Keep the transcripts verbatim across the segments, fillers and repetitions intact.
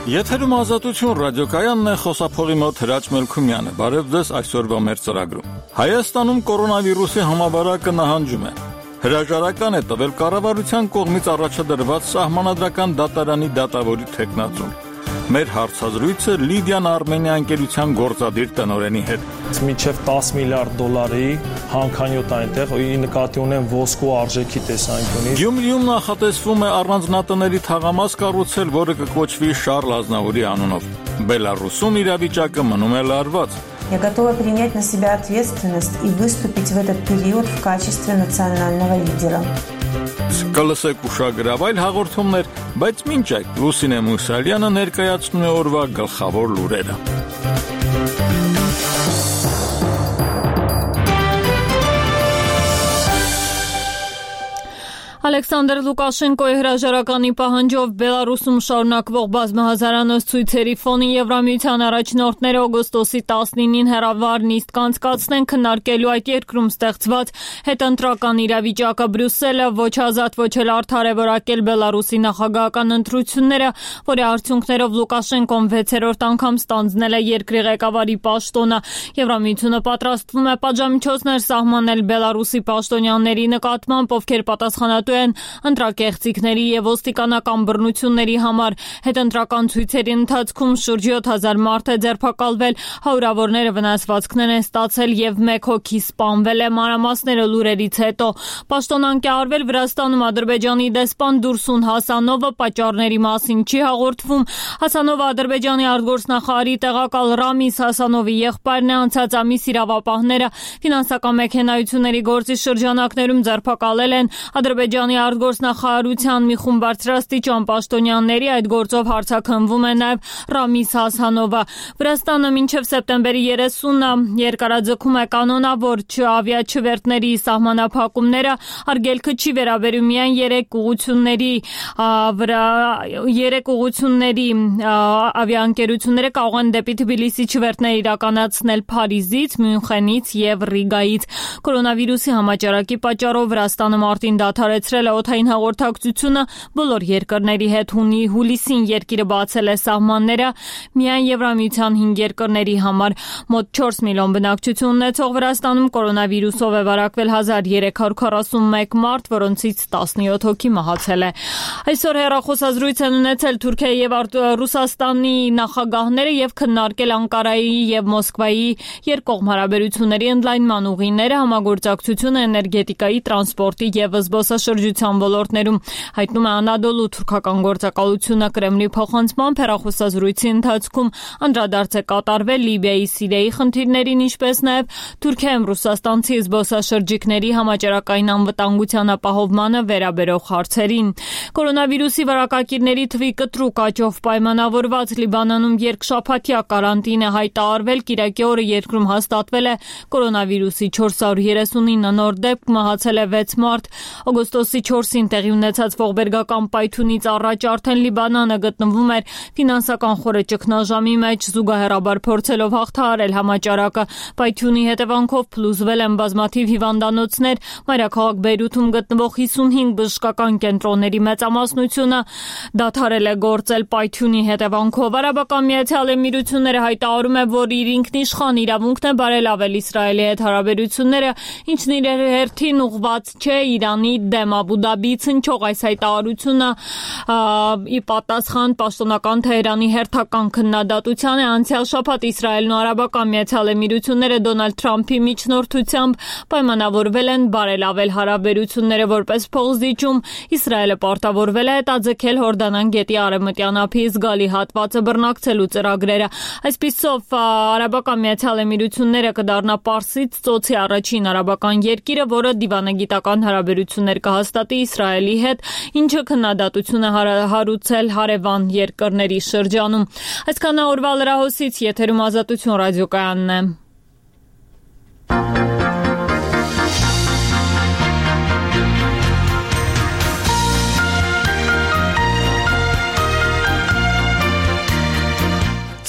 Եթերում ազատություն ռադիոկայանն է, խոսափողի մոտ Հրաչ Մելքումյանը։ Բարև ձեզ այսօրվա մեր ծրագրում։ Հայաստանում կորոնավիրուսի համավարակը նահանջում է։ Հրաժարական է տվել կառավարության կողմից առաջադրված սահմանադրական դատարանի դատավորի թեկնածուն։ Մեր հարցազրույցը Լիդիան Արմենիա ընկերության գործադիր տնօրենի հետ։ Մինչև տասը միլիարդ դոլարի հանքանյութ այնտեղ նկատի ունեն ոսկու արժեքի տեսանկյունից։ Գյումրիում նախատեսվում է առանձնատների թաղամաս կառուցել, որը կկոչվի Շարլ Ազնավուրի անունով։ Բելարուսում իրավիճակը մնում է լարված։ Я готова принять на себя ответственность и выступить в этот период в качестве национального лидера. Կլսեք ուշագրավ այլ հաղորդումներ, բայց մինչ այդ Լուսինե Մուսալյանը ներկայացնում է օրվա գլխավոր լուրերը։ Ալեքսանդր Լուկաշենկոյի հրաժարականի պահանջով Բելարուսում շարունակվող բազմահազարանոց ցույցերի ֆոնին Եվրամիության առաջնորդները օգոստոսի տասնինին հեռավար նիստ կանցկացնեն քննարկելու այդ երկրում ստեղծված հետընտրական իրավիճակը։ Բրյուսելը ոչ ազատ ոչ էլ արդար է որակել Բելարուսի նախագահական ընտրությունները, որի արդյունքներով Լուկաշենկոն վեցերորդ անգամ ստանձնել է երկրի ղեկավարի պաշտոնը։ Եվրամիությունը պատրաստվում է պատժամիջոցներ սահմանել Բելարուսի պաշտոնյաների նկատմամբ, ովքեր պատասխանատու են ընտրակեղծիքների եւ ոստիկանական բռնությունների համար։ Հետընտրական ցույցերի ընթացքում շուրջ յոթ հազար մարդ է ձերբակալվել, հարյուրավորները վնասվածքներ են ստացել եւ մեկ հոգի սպանվել է։ Մանրամասները լուրերից հետո պաշտոնանկ է արվել Վրաստանում Ադրբեջանի դեսպան Դուրսուն Հասանովը, պատճառների մասին չի հաղորդվում։ Հասանովը Ադրբեջանի արտգործնախարարի տեղակալ Ռամիս Հասանովի եղբայրն է։ Անցած ամիս իրավապահները ֆինանսական մեքենայությունների գործի շրջանակներում ձերբակալել են Ադրբեջանի արտգործնախարարության մի խումբ բարձրաստիճան պաշտոնյաների, այդ գործով հարձակվում է նաև Ռամիս Հասանովը։ Վրաստանը մինչև սեպտեմբերի երեսունը երկարաձգում է կանոնավոր ավիաչվերթների սահմանափակումները, արգելքը չի վերաբերում միայն երեք ուղությունների վրա, երեք ուղությունների ավիաընկերությունները կարող են դեպի Թբիլիսի չվերթներ իրականացնել Փարիզից, Մյունխենից եւ Ռիգայից։ Կորոնավիրուսի համաճարակի պատճառով Վրաստանը մարտին դադարեցրել է օդային հաղորդակցությունը բոլոր երկրների հետ։ Հունի հուլիսին երկիրը բացել է սահմանները միայն Եվրամիության հինգ երկրների համար։ Մոտ չորս միլիոն բնակչություն ունեցող Վրաստանում կորոնավիրուսով է վարակվել հազար երեք հարյուր քառասունմեկ մարդ, որոնցից տասնյոթ հոգի մահացել է։ Այսօր հեռախոսազրույց են ունեցել Թուրքիայի եւ Ռուսաստանի նախագահները եւ քննարկել Անկարայի եւ Մոսկվայի երկկողմ հարաբերությունների ընդլայնման ուղիները, համագործակցությունը էներգետիկայի, տրանսպորտի եւ զբոսաշրջության ոլորտներում, հայտնում է Անադոլու թուրքական գործակալությունը։ Կրեմլի փոխանցմամբ հեռախոսազրույցի ընթացքում անդրադարձ է կատարվել Լիբիայի, Սիրիայի խնդիրներին, ինչպես նաև Թուրքիայում ռուսաստանցի զբոսաշրջիկների համաճարակային անվտանգության ապահովմանը վերաբերող հարցերին։ Կորոնավիրուսի վարակակիրների թվի կտրուկ աճով պայմանավորված Լիբանանում երկշաբաթյա կարանտին է հայտարարվել։ Կիրակի օրը երկրում հաստատվել է կորոնավիրուսի չորս հարյուր երեսունինը նոր դեպք, մահացել է վեց մարդ։ Օգոստոսի չորսին տեղի ունեցած ողբերգական պայթյունից առաջ արդեն Լիբանանը գտնվում էր ֆինանսական խորը ճգնաժամի մեջ, զուգահեռաբար փորձելով հաղթահարել համաճարակը։ Պայթյունի հետևանքով փլուզվել են բազմաթիվ հիվանդանոցներ, մայրաքաղաք Բեյրութում գտնվող հիսունհինգ բժշկական կենտրոնների մեծամասնությունը դադարել է գործել պայթյունի հետևանքով։ Արաբական Միացյալ Էմիրությունները հայտարարում է, որ իր ինքնիշխան իրավունքն է բարելավել Իսրայելի հետ հարաբերությունները, ինչն իր հերթին ուղղված չէ Իրանի դեմ։ Աբու Դաբիից հնչող այս հայտարարությունը ի պատասխան պաշտոնական Թեհրանի հերթական քննադատության է։ Անցյալ շաբաթ Իսրայելն ու Արաբական Միացյալ Էմիրությունները Դոնալդ Թրամփի միջնորդությամբ պայմանավորվել են բարելավել հարաբերությունները որպես փոխզիջում։ Իսրայելը պարտավորվել է հետաձգել Հորդանան գետի արևմտյան ափի զգալի հատվածը բռնակցելու ծրագրերը։ Այսպիսով Արաբական Միացյալ Էմիրությունները կդառնա Պարսից ծոցի առաջին արաբական երկիրը, որը դիվանագիտական հարաբերություններ կհաստատի Իսրայելի հետ, ինչը քննադատություն է հարուցել հարևան երկրների շրջանում։ Այսքան օրվա լրահոսից եթերում Ազատություն ռադիոկայանն է։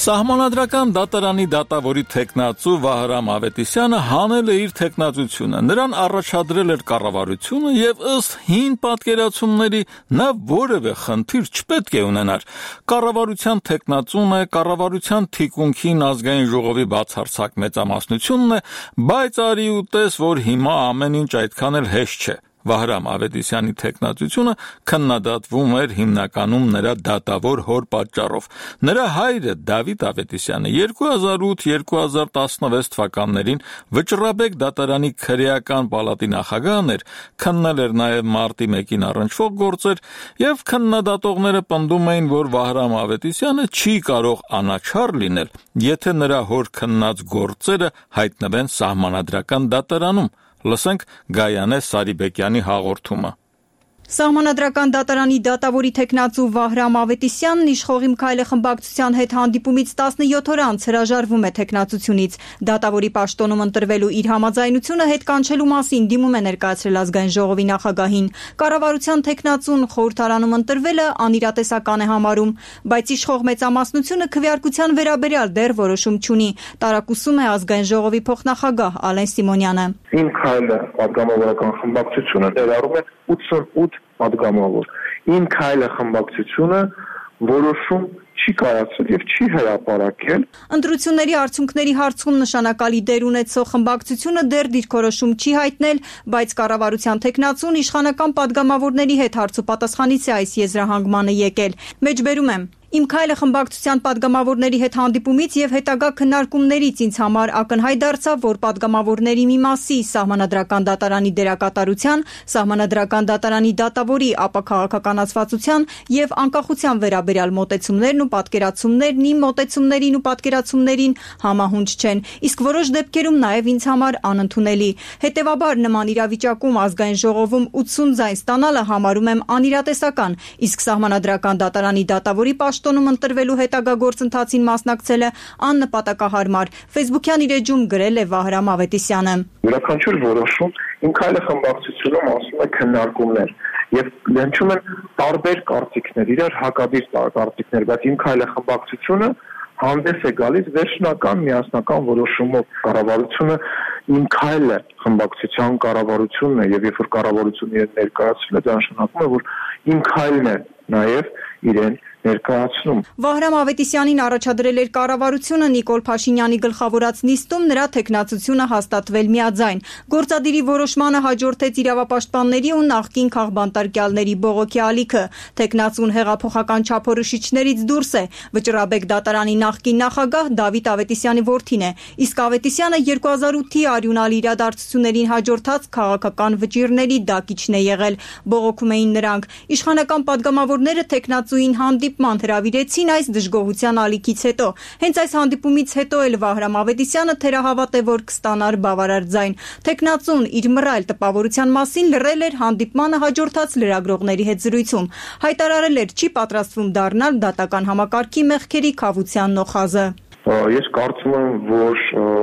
Սահմանադրական դատարանի դատավորի թեկնածու Վահրամ Ավետիսյանը հանել է իր թեկնածությունը, նրան առաջադրել էր կառավարությունը եւ ըստ հին պատկերացումների նա որևէ խնդիր չպետք է ունենար։ Կառավարության թեկնածուն է, կառավարության թիկունքին ազգային ժողովի բացարձակ մեծամասնությունն է, բայց արի ու տես, որ հիմա ամեն ինչ այդքան էլ հեշտ չէ։ Վահրամ Ավետիսյանի թեկնածությունը քննադատվում էր հիմնականում նրա դատավոր հոր պատճառով։ Նրա հայրը Դավիթ Ավետիսյանը երկու հազար ութ երկու հազար տասնվեց թվականներին Վճռաբեկ դատարանի քրեական պալատի նախագահն էր, քննել էր նաև մարտի մեկին առնչվող գործեր, եւ քննադատողները պնդում էին, որ Վահրամ Ավետիսյանը չի կարող անաչառ լինել, եթե նրա հոր քննած գործերը հայտնվեն սահմանադրական դատարանում։ Լսենք Գայանե Սարիբեկյանի հաղորդումը։ Սահմանադրական դատարանի դատավորի թեկնածու Վահրամ Ավետիսյանն իշխող Միքայել խմբակցության հետ հանդիպումից տասնյոթ օր անց հրաժարվում է թեկնածությունից։ Դատավորի պաշտոնում ընտրվելու իր համաձայնությունը հետ կանչելու մասին դիմում է ներկայացրել ազգային ժողովի նախագահին։ Կառավարության թեկնածուն խորհրդարանում ընտրվելը անիրատեսական է համարում, բայց իշխող մեծամասնությունը քվեարկության վերաբերյալ դեռ որոշում չունի, տարակուսում է ազգային ժողովի փոխնախագահ Ալեն Սիմոնյանը։ Միքայելը պատգամավորական խմբակցությունը ներառում է ութսունութ պատգամավոր։ Իմ քայլը խմբակցությունը որոշում չի կայացրել եւ չի հրապարակել։ Ընտրությունների արդյունքների հարցում նշանակալի դեր ունեցող խմբակցությունը դեռ դիրքորոշում չի հայտնել, բայց կառավարության թեկնածուն իշխանական պատգամավորների հետ հարցոպատասխանից է այս եզրահանգմանը եկել։ Մեջբերում եմ Իմ քայլը խմբակցության պատգամավորների հետ հանդիպումից եւ հետագա քննարկումներից ինձ համար ակնհայտ դարձավ, որ պատգամավորների մի մասի սահմանադրական դատարանի դերակատարության, սահմանադրական դատարանի դատավորի ապաքաղաքականացվածության եւ անկախության վերաբերյալ մոտեցումներն ու պատկերացումներն իմ մոտեցումներին ու պատկերացումներին համահունչ չեն, իսկ որոշ դեպքերում նաեւ ինձ համար անընդունելի։ Հետեւաբար նման իրավիճակում ազգային ժողովում ութսուն ձայն ստանալը համարում եմ անիրատեսական, իսկ սահմանադրական դատարանի դատավորի պաշտոնում ընտրվելու հետագա գործընթացին մասնակցելը աննպատակահարմար։ Facebook-յան իր էջում գրել է Վահրամ Ավետիսյանը։ Յուրաքանչյուր որոշում Իմ քայլը խմբակցությունում ասում է քննարկումներ եւ լենչում են տարբեր կարծիքներ, իրար հակադիր կարծիքներ, բայց Իմ քայլը խմբակցությունը հանդես է գալիս վերջնական միասնական որոշումով։ Կառավարությունը Իմ քայլը խմբակցության կառավարությունն է եւ երբ որ կառավարությունը իրեն ներկայացրել է, դա նշանակում է, որ Իմ քայլն է նաեւ իրեն ներկայացնում։ Վահրամ Ավետիսյանին առաջադրել էր կառավարությունը Նիկոլ Փաշինյանի գլխավորած նիստում նրա թեկնածությունը հաստատվել միաձայն։ Գործադիրի որոշմանը հաջորդեց իրավապաշտպանների ու նախկին քաղբանտարկյալների բողոքի ալիքը։ Թեկնածուն հեղափոխական չափորոշիչներից դուրս է։ Վճռաբեկ դատարանի նախկին նախագահ Դավիթ Ավետիսյանի որդին է, իսկ Ավետիսյանը երկու հազար ութի արյունալի իրադարձություններին հաջորդած քաղաքական վճիռների դակիչն է եղել։ Բողոքում էին նրանք։ Իշխանական պատգամավորները թեկնածուին հանդիպման հրավիրեցին այս դժգոհության ալիքից հետո։ Հենց այս հանդիպումից հետո էլ Վահրամ Ավետիսյանը թերահավատ է, որ կստանար բավարար ձայն։ Թեկնածուն իր մռայլ տպավորության մասին լռել էր հանդիպմանը հաջորդած լրագրողների հետ զրույցում։ Հայտարարել էր չի պատրաստվում դառնալ դատական համակարգի մեղքերի քավության նոխազը։ Ես կարծում եմ, որ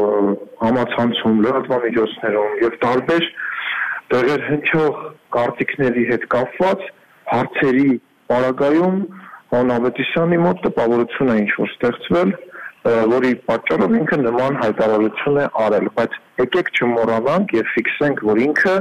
համացանցում, լրատվամիջոցներում եւ տարբեր տեղեր հնչող կարծիքների հետ կապված հարցերի պարագայում Վահրամ Ավետիսյանի մոտ տպավորություն է ինչ-որ ստեղծվել, որի պատճառով ինքը նման հայտարարություն է արել, բայց եկեք չմոռանանք եւ ֆիքսենք, որ ինքը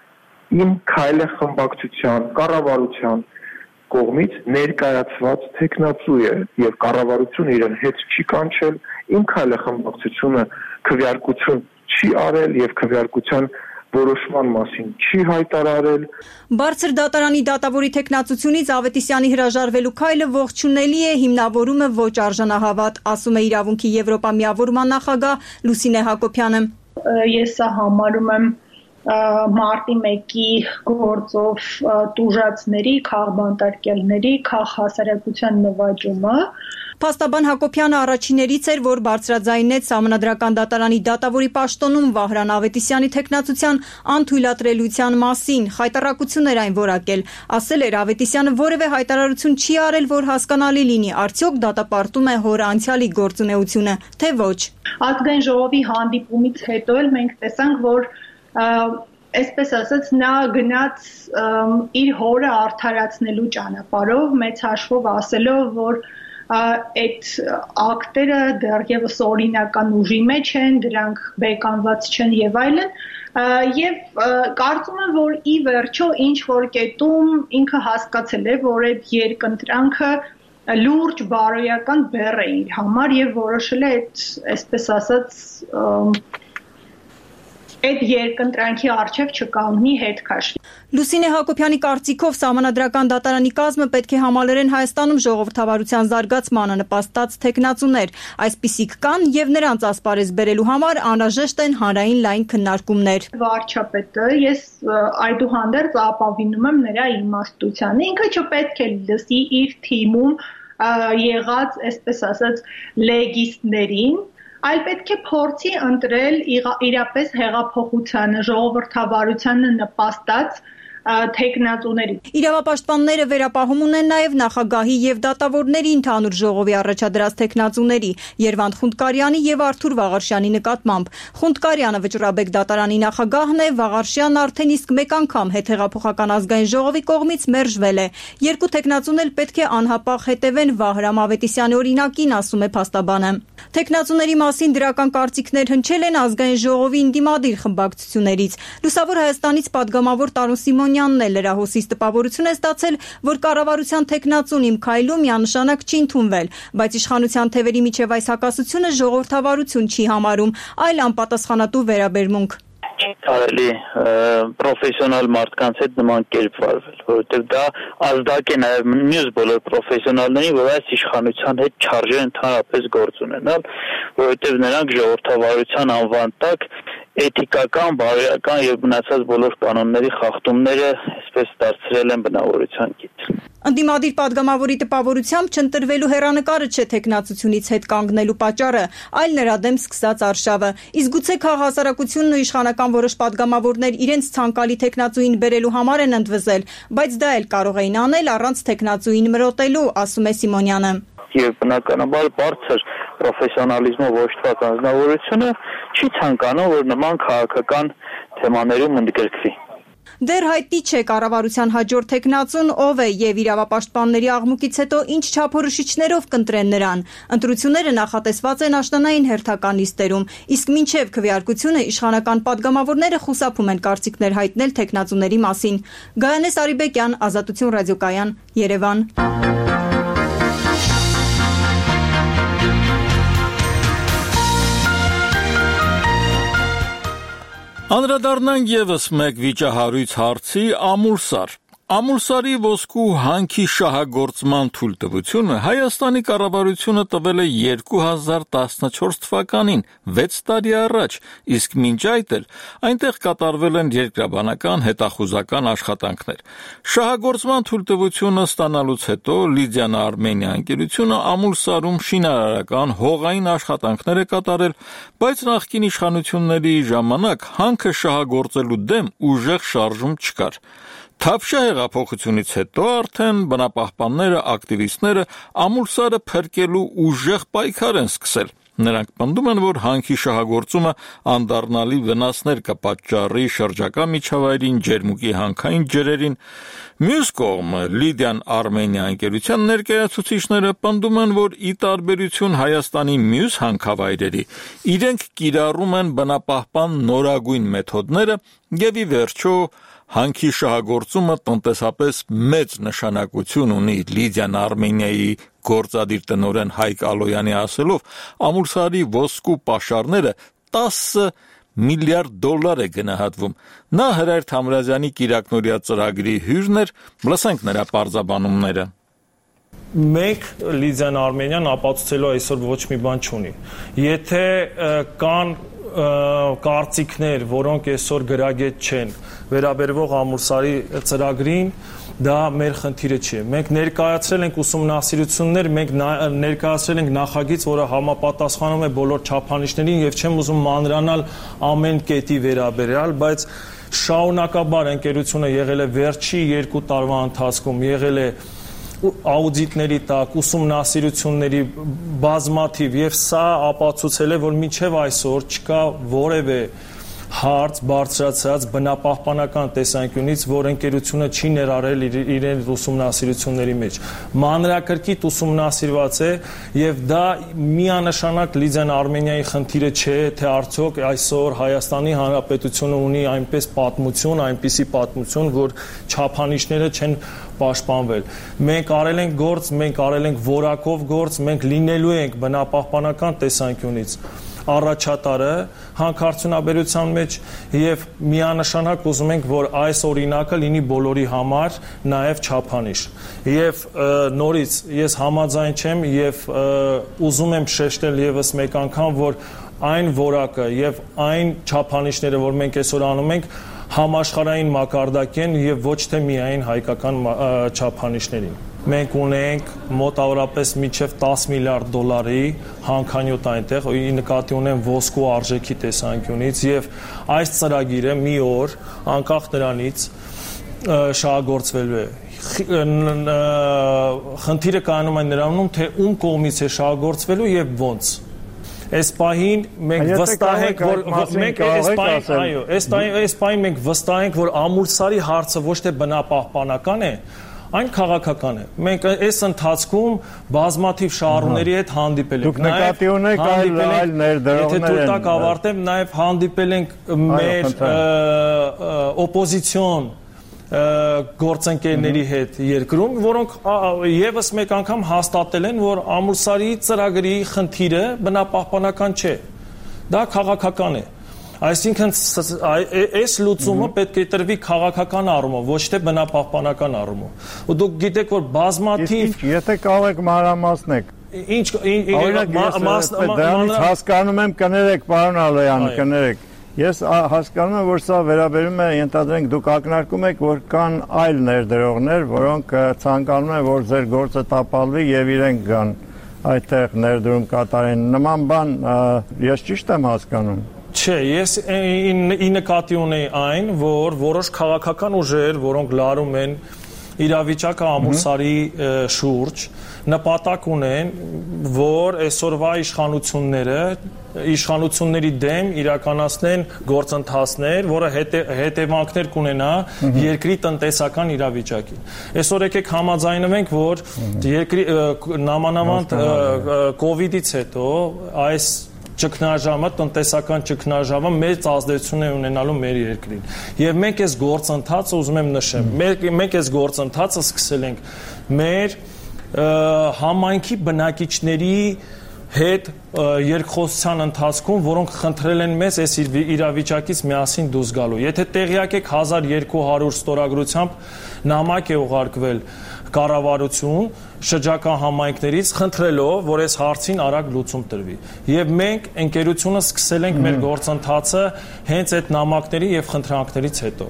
Իմ քայլը խմբակցության կառավարության կողմից ներկայացված թեկնածու է եւ կառավարությունը իրեն հետ չի կանչել, Իմ քայլը խմբակցությունը քվեարկություն չի արել եւ քվեարկության որոշման մասին չի հայտարարել։ Բարձր դատարանի դատավորի թեկնածությունից Ավետիսյանի հրաժարվելու քայլը ողջունելի է, հիմնավորում է ոչ արժանահավատ, ասում է իրավունքի Եվրոպա միավորման նախագահ Լուսինե Հակոբյանը։ Ես սա համարում եմ մարտի մեկի գործով տուժածների, քաղբանտարկյալների, քաղհասարակության նվաճումը։ Փաստաբան Հակոբյանը առաջիներից էր, որ բարձրաձայնեց Սահմանադրական դատարանի դատավորի պաշտոնում Վահրամ Ավետիսյանի թեկնածության անթույլատրելիության մասին, խայտառակություն էր այն որակել։ Ասել էր Ավետիսյանը որևէ հայտարարություն չի արել, որ հասկանալի լինի, արդյոք դատապարտում է հոր անցյալի գործունեությունը, թե ոչ։ Ազգային ժողովի հանդիպումից հետո էլ մենք տեսանք, որ այսպես ասած նա գնաց իր հորը արդարացնելու ճանապարհով, մեծ հաշվով ասելով, որ այդ ակտերը դեռևս օրինական ուժի մեջ են, դրանք բեկանված չեն եւ այլն, եւ կարծում եմ, որ ի վերջո ինչ որ կետում ինքը հասկացել է, որ այդ երկընտրանքը լուրջ բարոյական բեռ է իր համար եւ որոշել է այդ, այսպես ասած, այդ երկընտրանքի առջև չկանգնի հետ քաշի։ Լուսինե Հակոբյանի կարծիքով Սահմանադրական դատարանի կազմը պետք է համալրեն Հայաստանում ժողովրդավարության զարգացմանը նպաստած թեկնածուներ, այսպիսիք կան եւ նրանց ասպարեզ բերելու համար անհրաժեշտ են հանրային լայն քննարկումներ։ Վարչապետը ես այդուհանդերձ ապավինում եմ նրա իմաստությանը, ինքը չպետք է լսի իր թիմում եղած, այսպես ասած, լեգիստներին, այլ պետք է փորձի ընտրել իրապես հեղափոխությանը, ժողովրդավարությանը նպաստած թեկնածուների։ Իրավապաշտպանները վերապահում ունեն նաև նախագահի եւ դատավորների ընդհանուր ժողովի առաջադրած թեկնածուների Երվանդ Խունդկարյանի եւ Արթուր Վաղարշյանի նկատմամբ։ Խունդկարյանը Վճռաբեկ դատարանի նախագահն է, Վաղարշյանն արդեն իսկ մեկ անգամ հետհեղափոխական ազգային ժողովի կողմից մերժվել է։ Երկու թեկնածուն էլ պետք է անհապաղ հետևեն Վահրամ Ավետիսյանի օրինակին, ասում է փաստաբանը։ Թեկնածուների մասին դրական կարծիքներ հնչել են ազգային ժողովի ընդդիմադիր խմբակցություններից։ Լուսավոր Հայաստանից падգամավոր Տարուն Սիմոնյանն է լրահոսից տպավորություն է ստացել, որ կառավարության թեկնածուն Իմ քայլում միանշանակ չի ընդունվել, բայց իշխանության թևերի միջև այս հակասությունը ժողովրդավարություն չի համարում, այլ անպատասխանատու վերաբերմունք։ Կարելի պրոֆեսիոնալ մարդկանց հետ նման կերպ վարվել, որովհետև դա ազդակ է նաև մյուս բոլոր պրոֆեսիոնալներին, որ այս իշխանության հետ չարժե ընդհանրապես գործ ունենալ, որովհետև նրանք ժողովրդավարության անվան տակ էթիկական, բարոյական եւ մնացած բոլոր կանոնների խախտումները այսպես դարձրել են բնավորության գիծ։ Ընդդիմադիր падգամավորի տպավորությամբ չընտրվելու հեռանկարը չէ թեկնածությունից հետ կանգնելու պատճառը, այլ նրա դեմ սկսած արշավը։ Իսկ գուցե քաղաքասարակությունն ու իշխանական որոշ падգամավորներ իրենց ցանկալի թեկնածուին բերելու համար են ընդվզել, բայց դա էլ կարող էին անել առանց թեկնածուին մրոտելու, ասում է Սիմոնյանը։ Եվ բնականաբար բարձր պրոֆեսիոնալիզմով ոչտված անձնավորությունը չի ցանկանում, որ նման քաղաքական թեմաներում ընդգրկվի։ Դեռ հայտնի չէ կառավարության հաջորդ թեկնածուն ով է եւ իրավապաշտպանների աղմուկից հետո ինչ չափորոշիչներով կընտրեն նրան։ Ընտրությունները նախատեսված են աշնանային հերթական լիստերում, իսկ մինչեւ քվեարկությունը իշխանական падգամավորները խուսափում են կարծիքներ հայտնել թեկնածուների մասին։ Գայանե Սարիբեկյան, Ազատություն ռադիոկայան, Երևան։ Անդրադառնանք եւս մեկ վիճահարույց հարցի Ամուլսար։ Ամուլսարի ոսկու հանքի շահագործման թույլտվությունը Հայաստանի կառավարությունը տվել է երկու հազար տասնչորս թվականին, վեց տարի առաջ, իսկ մինչ այդ էլ այնտեղ կատարվել են երկրաբանական հետախուզական աշխատանքներ։ Շահագործման թույլտվությունը ստանալուց հետո Լիդիան Արմենիա ընկերությունը Ամուլսարում շինարարական հողային աշխատանքներ է կատարել, բայց նախկին իշխանությունների ժամանակ հանքը շահագործելու դեմ ուժեղ շարժում չկար։ Թավշյա հեղափոխությունից հետո արդեն բնապահպանները, ակտիվիստները Ամուլսարը փրկելու ուժեղ պայքար են սկսել։ Նրանք պնդում են, որ հանքի շահագործումը անդառնալի վնասներ կպատճառի շրջակա միջավայրին, ջերմուկի հանքային ջրերին։ Մյուս կողմը Լիդիան Արմենիա ընկերության ներկայացուցիչները պնդում են, որ ի տարբերություն Հայաստանի մյուս հանքավայրերի, իրենք կիրառում են բնապահպան նորագույն մեթոդները եւ ի վերջո հանքի շահագործումը տնտեսապես մեծ նշանակություն ունի Լիդիան Արմենիայի գործադիր տնօրեն Հայկ Ալոյանի ասելով, Ամուլսարի ոսկու պաշարները տասը միլիարդ դոլար է գնահատվում։ Նա Հրայր Թամրազյանի կիրակնօրյա ծրագրի հյուրն էր, լսենք նրա պարզաբանումները։ Մենք Լիդիան Արմենիան ապացուցելու այսօր ոչ մի բան չունի։ Եթե կան կարծիքներ, որոնք այսօր գրագետ չեն, վերաբերվող Ամուլսարի ծրագրին, դա մեր խնդիրը չի։ Մենք ներկայացրել ենք ուսումնասիրություններ, մենք ներկայացրել ենք նախագիծ, որը համապատասխանում է բոլոր չափանիշներին եւ չեմ ուզում մանրանալ ամեն կետի վերաբերյալ, բայց շարունակաբար ընկերությունը եղել է վերջի երկու տարվա ընթացքում, եղել է աուդիտների տակ, ուսումնասիրությունների բազմաթիվ եւ սա ապացուցել է, որ մինչեւ այսօր չկա որևէ հարց բարձրացած բնապահպանական տեսանկյունից, որ ընկերությունը չի ներառել իր, իրեն ուսումնասիրությունների մեջ։ Մանրակրկիտ ուսումնասիրված է եւ դա միանշանակ Լիզան Արմենիայի խնդիրը չէ, թե արդյոք այսօր Հայաստանի Հանրապետությունը ունի այնպես պատմություն, այնպիսի պատմություն, որ չափանիշները չեն պաշտպանվել։ Մենք արել ենք գործ, մենք արել ենք որակով գործ, մենք լինելու ենք բնապահպանական տեսանկյունից առաջատարը հանքարդյունաբերության մեջ եւ միանշանակ ուզում ենք, որ այս օրինակը լինի բոլորի համար նաեւ չափանիշ։ Եվ նորից ես համաձայն չեմ եւ ուզում եմ շեշտել եւս մեկ անգամ, որ այն որակը եւ այն չափանիշները, որ մենք այսօր անում ենք, համաշխարհային մակարդակ են եւ ոչ թե միայն հայկական չափանիշներին։ Մենք ունենք մոտավորապես մինչև տասը միլիարդ դոլարի հանքանյութ այնտեղ, ի նկատի ունեմ ոսկու արժեքի տեսանկյունից եւ այս ծրագիրը մի օր անկախ նրանից շահագործվելու է։ Խնդիրը կայանում է նրանում, թե ում կողմից է շահագործվելու եւ ոնց։ Այս պահին մենք վստահ ենք, որ մենք այս պահին, այո, այս այս պահին մենք վստահ ենք, որ Ամուլսարի հարցը ոչ թե բնապահպանական է, այն քաղաքական է։ Մենք այս ընթացքում բազմաթիվ շահառուների հետ հանդիպել ենք։ Դուք նկատի ունեք այլ ներդրողներ։ Եթե թույլ տաք ավարտեմ, նաև հանդիպել ենք մեր օպոզիցիոն գործընկերների հետ երկրում, որոնք եւս մեկ անգամ հաստատել են, որ Ամուլսարի ծրագրի խնդիրը բնապահպանական չէ։ Դա քաղաքական է։ Այսինքն այս լուծումը պետք է տրվի քաղաքական առումով, ոչ թե բնապահպանական առումով։ Ու դուք գիտեք, որ բազմաթիվ Եթե կարող եք մանրամասնեք։ Ինչ դրանից հասկանում եմ, կներեք, պարոն Ալոյան, կներեք։ Ես հասկանում եմ, որ սա վերաբերում է, ենթադրենք, դուք ակնարկում եք, որ կան այլ ներդրողներ, որոնք ցանկանում են, որ ձեր գործը տապալվի եւ իրենք գան այդտեղ ներդրում կատարեն։ Նման բան ես ճիշտ եմ հասկանում։ Չէ, ես ի նկատի ունեի այն, որ որոշ քաղաքական ուժեր, որոնք լարում են իրավիճակը Ամուլսարի շուրջ, նպատակ ունեն, որ այսօրվա իշխանությունները իշխանությունների դեմ իրականացնեն գործընթացներ, որը հետևանքներ կունենա երկրի տնտեսական իրավիճակին։ Այսօր եկեք համաձայնվենք, որ երկրի նամանավանդ կոവിഡից հետո այս ճգնաժամը, տնտեսական ճգնաժամը մեծ ազդեցություն է ունենալու մեր երկրին։ Եվ մենք այս գործընթացը ուզում եմ նշեմ, մենք այս գործընթացը սկսել ենք մեր համայնքի բնակիչների հետ երկխոսության ընթացքում, որոնք խնդրել են մեզ այս իրավիճակից միասին դուրս գալու։ Եթե տեղյակ եք, հազար երկու հարյուր ստորագրությամբ նամակ է ուղարկվել կառավարություն շրջակա համայնքներից խնդրելով, որ այս հարցին արագ լուծում տրվի։ Եվ մենք ընկերությունը սկսել ենք մեր գործընթացը հենց այդ նամակների եւ խնդրանքներից հետո։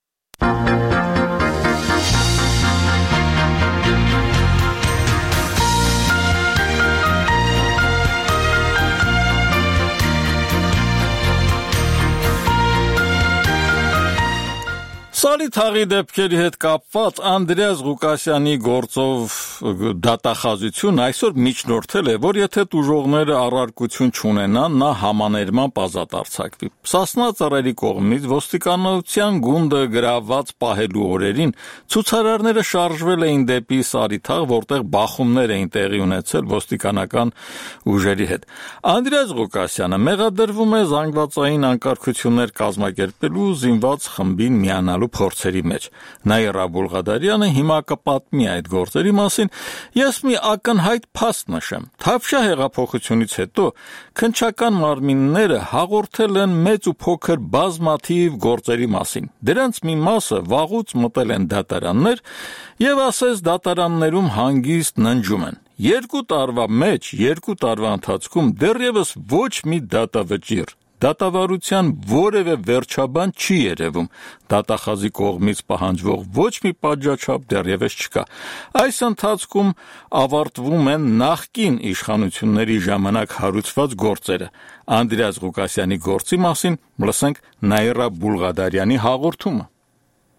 Սարի թաղի դեպքերի հետ կապված Անդրեաս Ղուկասյանի գործով դատախազություն այսօր միջնորդել է, որ եթե տուժողները առարկություն չունենան, նա համաներման ազատ արձակվի։ Սասնա ծառերի կողմից ոստիկանության գունդը գրաված պահելու օրերին ցուցարարները շարժվել էին դեպի Սարի թաղ, որտեղ բախումներ էին տեղի ունեցել ոստիկանական ուժերի հետ։ Անդրեաս Ղուկասյանը մեղադրվում է զանգվածային անկարգություններ կազմակերպելու զինված խմբին միանալու փորձերի մեջ։ Նաիրա Բուլղադարյանը հիմա կպատմի այդ գործերի մասին։ Ես մի ակնհայտ փաստ նշեմ։ Թավշյա հեղափոխությունից հետո քնչական մարմինները հաղորդել են մեծ ու փոքր բազմաթիվ գործերի մասին։ Դրանց մի մասը վաղուց մտել են դատարաններ եւ ասես դատարաններում հանգիստ ննջում են։ Երկու տարվա մեջ, երկու տարվա ընթացքում դեռևս ոչ մի դատավճիռ դատավարության որևէ վերջաբան չի երևում, դատախազի կողմից պահանջվող ոչ մի պատժաչափ դեռևս չկա։ Այս ընթացքում ավարտվում են նախկին իշխանությունների ժամանակ հարուցված գործերը։ Անդրեաս Ղուկասյանի գործի մասին լսենք Նաիրա Բուլղադարյանի հաղորդումը։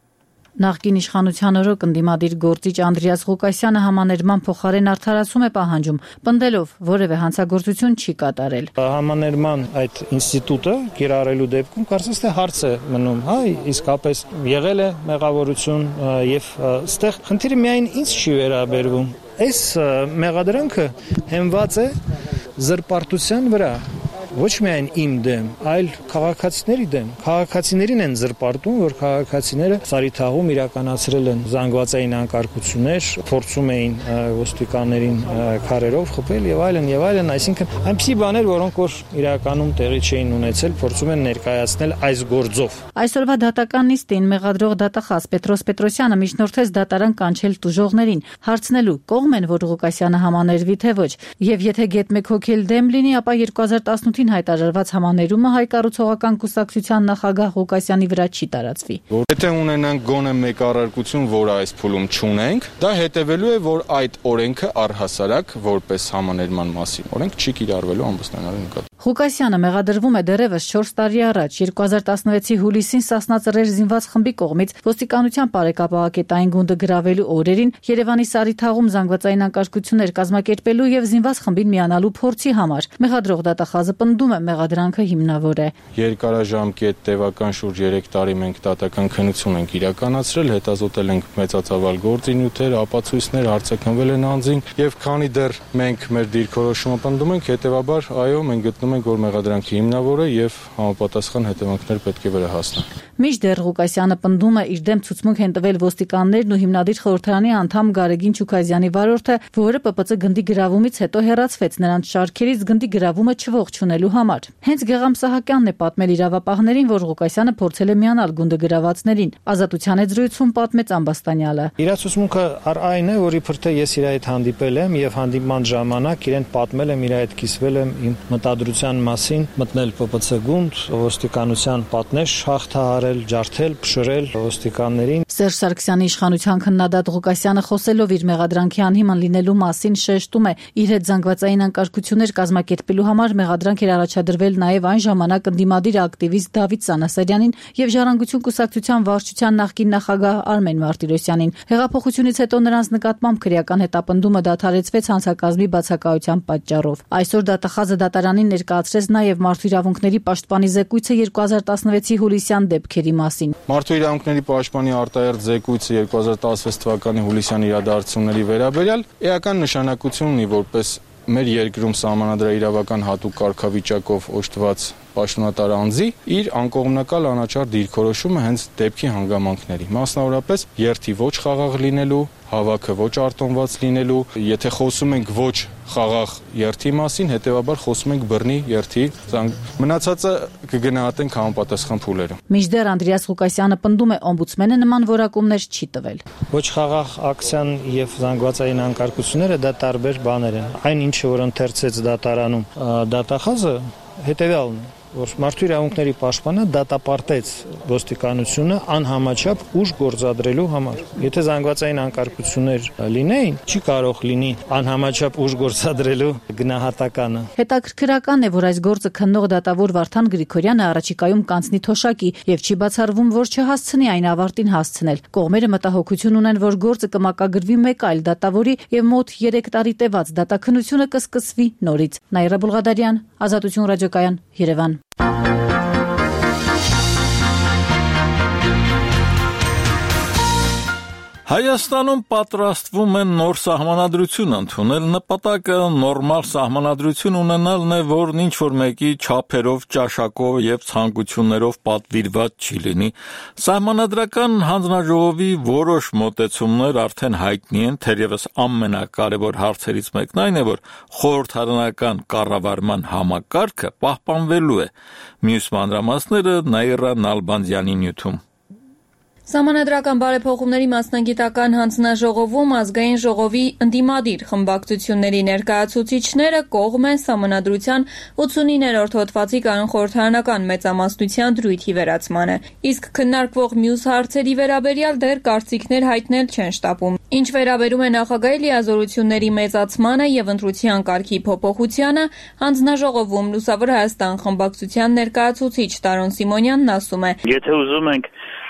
Նախկին իշխանության օրոք ընդդիմադիր գործիչ Անդրեաս Ղուկասյանը համաներման փոխարեն արդարացում է պահանջում, պնդելով որևէ հանցագործություն չի կատարել։ Համաներման այդ ինստիտուտը կիրառելու դեպքում կարծես թե հարց է մնում, հա, իսկապես եղել է մեղավորություն եւ այստեղ խնդիրը միայն ինձ չի վերաբերվում։ Այս մեղադրանքը հենված է զրպարտության վրա։ Ոչ միայն իմ դեմ, այլ քաղաքացիների դեմ։ Քաղաքացիներին են զրպարտում, որ քաղաքացիները Սարիթաղում իրականացրել են զանգվածային անկարգություններ, փորձում էին ոստիկաններին քարերով խփել եւ այլն եւ այլն, այսինքն այնպիսի բաներ, որոնք որ իրականում տեղի չէին ունեցել, փորձում են ներկայացնել այս գործով։ Այսօրվա դատական նիստին մեղադրող դատախազ Պետրոս Պետրոսյանը միջնորդեց դատարան կանչել տուժողներին, հարցնելու կողմ են, որ Ղուկասյանը համաներվի թե ոչ, եւ եթե գետ մեկ հոգել դեմ լինի, ապա երկու հազար տասնութին հայտարարված համաներումը հայ կառուցողական կուսակցության նախագահ Ղուկասյանի վրա չի տարածվի։ Եթե ունենանք գոնե մեկ առարկություն, որը այս փուլում չունենք, դա հետևելու է, որ այդ օրենքը առհասարակ որպես համաներման մասին օրենք չի կիրառվելու ամբողջանալու նկատմամբ։ Ղուկասյանը մեղադրվում է դեռևս չորս տարի առաջ երկու հազար տասնվեցի հուլիսին Սասնա-Ծռեր զինված խմբի կողմից ոստիկանության բարեկապահակետային գունդը գրավելու օրերին Երևանի Սարիթաղում զանգվածային անկարգություններ կազմակերպելու եւ զինված խմբին միանալու փորձի համար։ Մեղադրող դատախազը պնդում է մեղադրանքը հիմնավոր է։ Երկարաժամկետ տևական շուրջ երեք տարի մենք դատական քննություն ենք իրականացրել, հետազոտել ենք մեծածավալ գործինյութեր, ապացույցներ, արձագանվել են անձին եւ քանի դեռ մենք մեր դիրքորոշումը պնդում ենք, հետեւաբար այո, մենք գտնում ենք, որ մեղադրանքը հիմնավոր է եւ համապատասխան հետևանքներ պետք է վերահասնեն։ Մինչդեռ Ղուկասյանը պնդում է իր դեմ ցուցմունք են տվել ոստիկաններն ու հիմնադիր խորհրդարանի անդամ Գարեգին Չուքազյանի վարորդը, որը Պ Պ Ց գնդի գրավումից հետո հեռացվեց նրանց շարքերից գնդի գրավումը չողջունելու համար։ Հենց Գեգամ Սահակյանն է պատմել իրավապահներին, որ Ղուկասյանը փորձել է միանալ գունդը գրավածներին։ Ազատության հետ զրույցում պատմեց Ամբաստանյանը։ Իր ցուցմունքը այն է, որ իբր թե ես իր հետ հանդիպել եմ եւ հանդիպման ժամանակ իրեն պատմել եմ, իր հետ կիսվել եմ իմ մտադրության մասին, մտնել Պ Պ Ց գունդ, ոստիկանության պատնեշ հաղթահարել, ջարդել, փշրել ոստիկաններին։ Սերժ Սարգսյանի իշխանության քննադատ Ղուկասյանը խոսելով իր մեղադրանքի անհիմն լինելու մասին շեշտում է, իր հետ զանգվածային անկարգություններ կազմակերպելու համար մեղադրանք էր առաջադրվել նաև այն ժամանակ ընդդիմադիր ակտիվիստ Դավիթ Սանասարյանին եւ Ժառանգություն կուսակցության վարչության նախկին նախագահ Արմեն Մարտիրոսյանին։ Հեղափոխությունից հետո նրանց նկատմամբ քրեական հետապնդումը դադարեցվեց հանցակազմի բացակայության պատճառով։ Այսօր դատախազը դատարանին ներկայացրեց նաև մարդու իրավունքների պաշտպանի զեկույցը երկու հազար տասնվեցի հուլիսյան դեպքերի մասին։ Մարդու իրավունքների պաշտպանի արտահերթ զեկույցը երկու հազար տասնվեց թվականի հուլիսյան իրադարձությունների վերաբերյալ էական նշանակություն ունի որպես մեր երկրում սահմանադրաիրավական հատուկ կարգավիճակով օժտված պաշտոնատար անձի իր անկողմնակալ անաչառ դիրքորոշումը հենց դեպքի հանգամանքների, մասնավորապես երթի ոչ խաղաղ լինելու, հավաքը ոչ արտոնված լինելու, եթե խոսում ենք ոչ խաղաղ երթի մասին, հետեւաբար խոսում ենք բռնի երթի, մնացածը կգնահատենք համապատասխան փուլերում։ Մինչդեռ Անդրեաս Ղուկասյանը պնդում է օմբուդսմենը նման որակումներ չի տվել։ Ոչ խաղաղ ակցիան եւ զանգվածային անկարգությունները դա տարբեր բաներ են։ Այն ինչը որ ընթերցեց դատարանում դատախազը հետեւյալն է, որ մարդու իրավունքների պաշտպանը դատապարտեց ոստիկանությունը անհամաչափ ուժ գործադրելու համար։ Եթե զանգվածային անկարգություններ լինեին, չի կարող լինի անհամաչափ ուժ գործադրելու գնահատականը։ Հետաքրքրական է, որ այս գործը քննող դատավոր Վարդան Գրիգորյանը առաջիկայում կանցնի թոշակի եւ չի բացառվում, որ չհասցնի այն ավարտին հասցնել։ Կողմերը մտահոգություն ունեն, որ գործը կմակագրվի մեկ այլ դատավորի եւ մոտ երեք տարի տևած դատաքննությունը կսկսվի նորից։ Նաիրա Բուլղադարյան, Ազատություն ռադիոկայան, Երևան։ Հայաստանում պատրաստվում են նոր սահմանադրություն ընդունել, նպատակը նորմալ սահմանադրություն ունենալն է, որն ինչ-որ մեկի չափերով, ճաշակով եւ ցանկություններով պատվիրված չի լինի։ Սահմանադրական հանձնաժողովի որոշ մոտեցումներ արդեն հայտնի են, թերևս ամենակարևոր հարցերից մեկն այն է, որ խորհրդարանական կառավարման համակարգը պահպանվելու է։ Մյուս մանրամասները Նաիրա Նալբանդյանի նյութում։ Սահմանադրական բարեփոխումների մասնագիտական հանձնաժողովում ազգային ժողովի ընդդիմադիր խմբակցությունների ներկայացուցիչները կողմ են սահմանադրության ութսունիններորդ հոդվածի կանոնխորհրդարանական մեծամասնության դրույթի վերացմանը, իսկ քննարկվող մյուս հարցերի վերաբերյալ դեռ կարծիքներ հայտնել չեն շտապում։ Ինչ վերաբերում է նախագահի լիազորությունների մեծացմանը եւ ընտրության կարգի փոփոխությանը, հանձնաժողովում Լուսավոր Հայաստան խմբակցության ներկայացուցիչ Տարոն Սիմոնյանն ասում է. Եթե ուզում ենք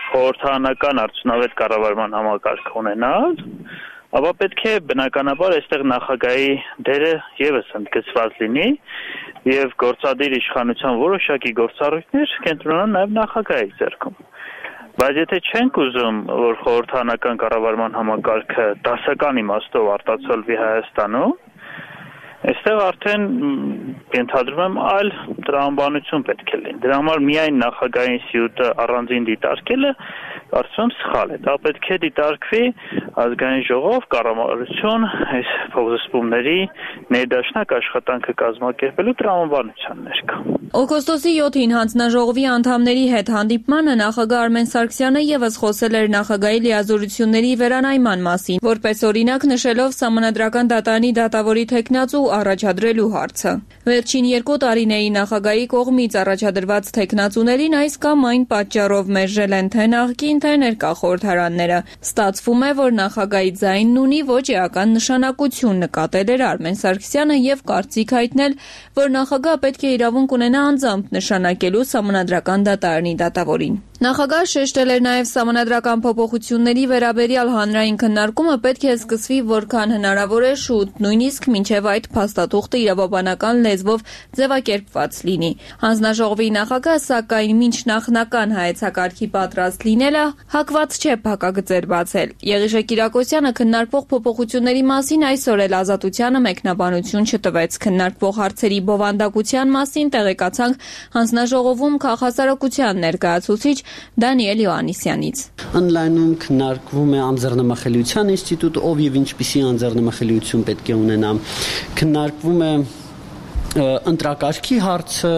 խորհրդարանական արդյունավետ կառավարման համակարգ ունենալ, ապա պետք է բնականաբար այստեղ նախագահի դերը եւս ընդգծված լինի եւ գործադիր իշխանության որոշակի գործառույթներ կենտրոնանան նաեւ նախագահի ձեռքում։ Բայց եթե չենք ուզում, որ խորհրդարանական կառավարման համակարգը դասական իմաստով արտացոլվի Հայաստանում, այստեղ արդեն ենթադրում եմ այլ տրամաբանություն պետք է լինի։ Դրա համար միայն նախագահի ինստիտուտը առանձին դիտարկելը կարծում եմ սխալ է։ Դա պետք է դիտարկվի ազգային ժողով, կառավարություն, այս փոխզսպումների ներդաշնակ աշխատանքը կազմակերպելու տրամաբանության ներքո։ Օգոստոսի յոթին հանձնաժողովի անդամների հետ հանդիպմանը նախագահ Արմեն Սարգսյանը եւս խոսել էր նախագահի լիազորությունների վերանայման մասին, որպես օրինակ նշելով Սահմանադրական դատարանի դատավորի թեկնածու առաջադրելու հարցը։ Վերջին երկու տարիների նախագահի կողմից առաջադրված թեկնածուներին այս կամ այն պատճառով մերժել են թե նախկին, թե ներկա խորհրդարանները։ Ստացվում է, որ նախագահի ձայնն ունի ոչ էական նշանակություն, նկատել էր Արմեն Սարգսյանը եւ կարծիք հայտնել, որ նախագահը պետք է իրավունք ունենա անձամբ նշանակելու Սահմանադրական դատարանի դատավորին։ Նախագահը շեշտել էր նաև սահմանադրական փոփոխությունների վերաբերյալ հանրային քննարկումը պետք է սկսվի որքան հնարավոր է շուտ, նույնիսկ մինչև այդ փաստաթուղթը իրավաբանական լեզվով ձևակերպված լինի։ Հանձնաժողովի նախագահը, սակայն մինչ նախնական հայեցակարգի պատրաստ լինելը հակված չէ փակագծեր բացել։ Եղիշե Կիրակոսյանը քննարկվող փոփոխությունների մասին այսօր էլ Ազատությանը մեկնաբանություն չտվեց։ Քննարկվող հարցերի բովանդակության մասին տեղեկացանք հանձնաժողովում քաղաքասարակության ներկայացուցիչ Դանիել Յոհաննիսյանից։ Օնլայնում քննարկվում է անձեռնմխելիության ինստիտուտ, ով եւ ինչպիսի անձեռնմխելիություն պետք է ունենա։ Քննարկվում է ընտրակարգի հարցը,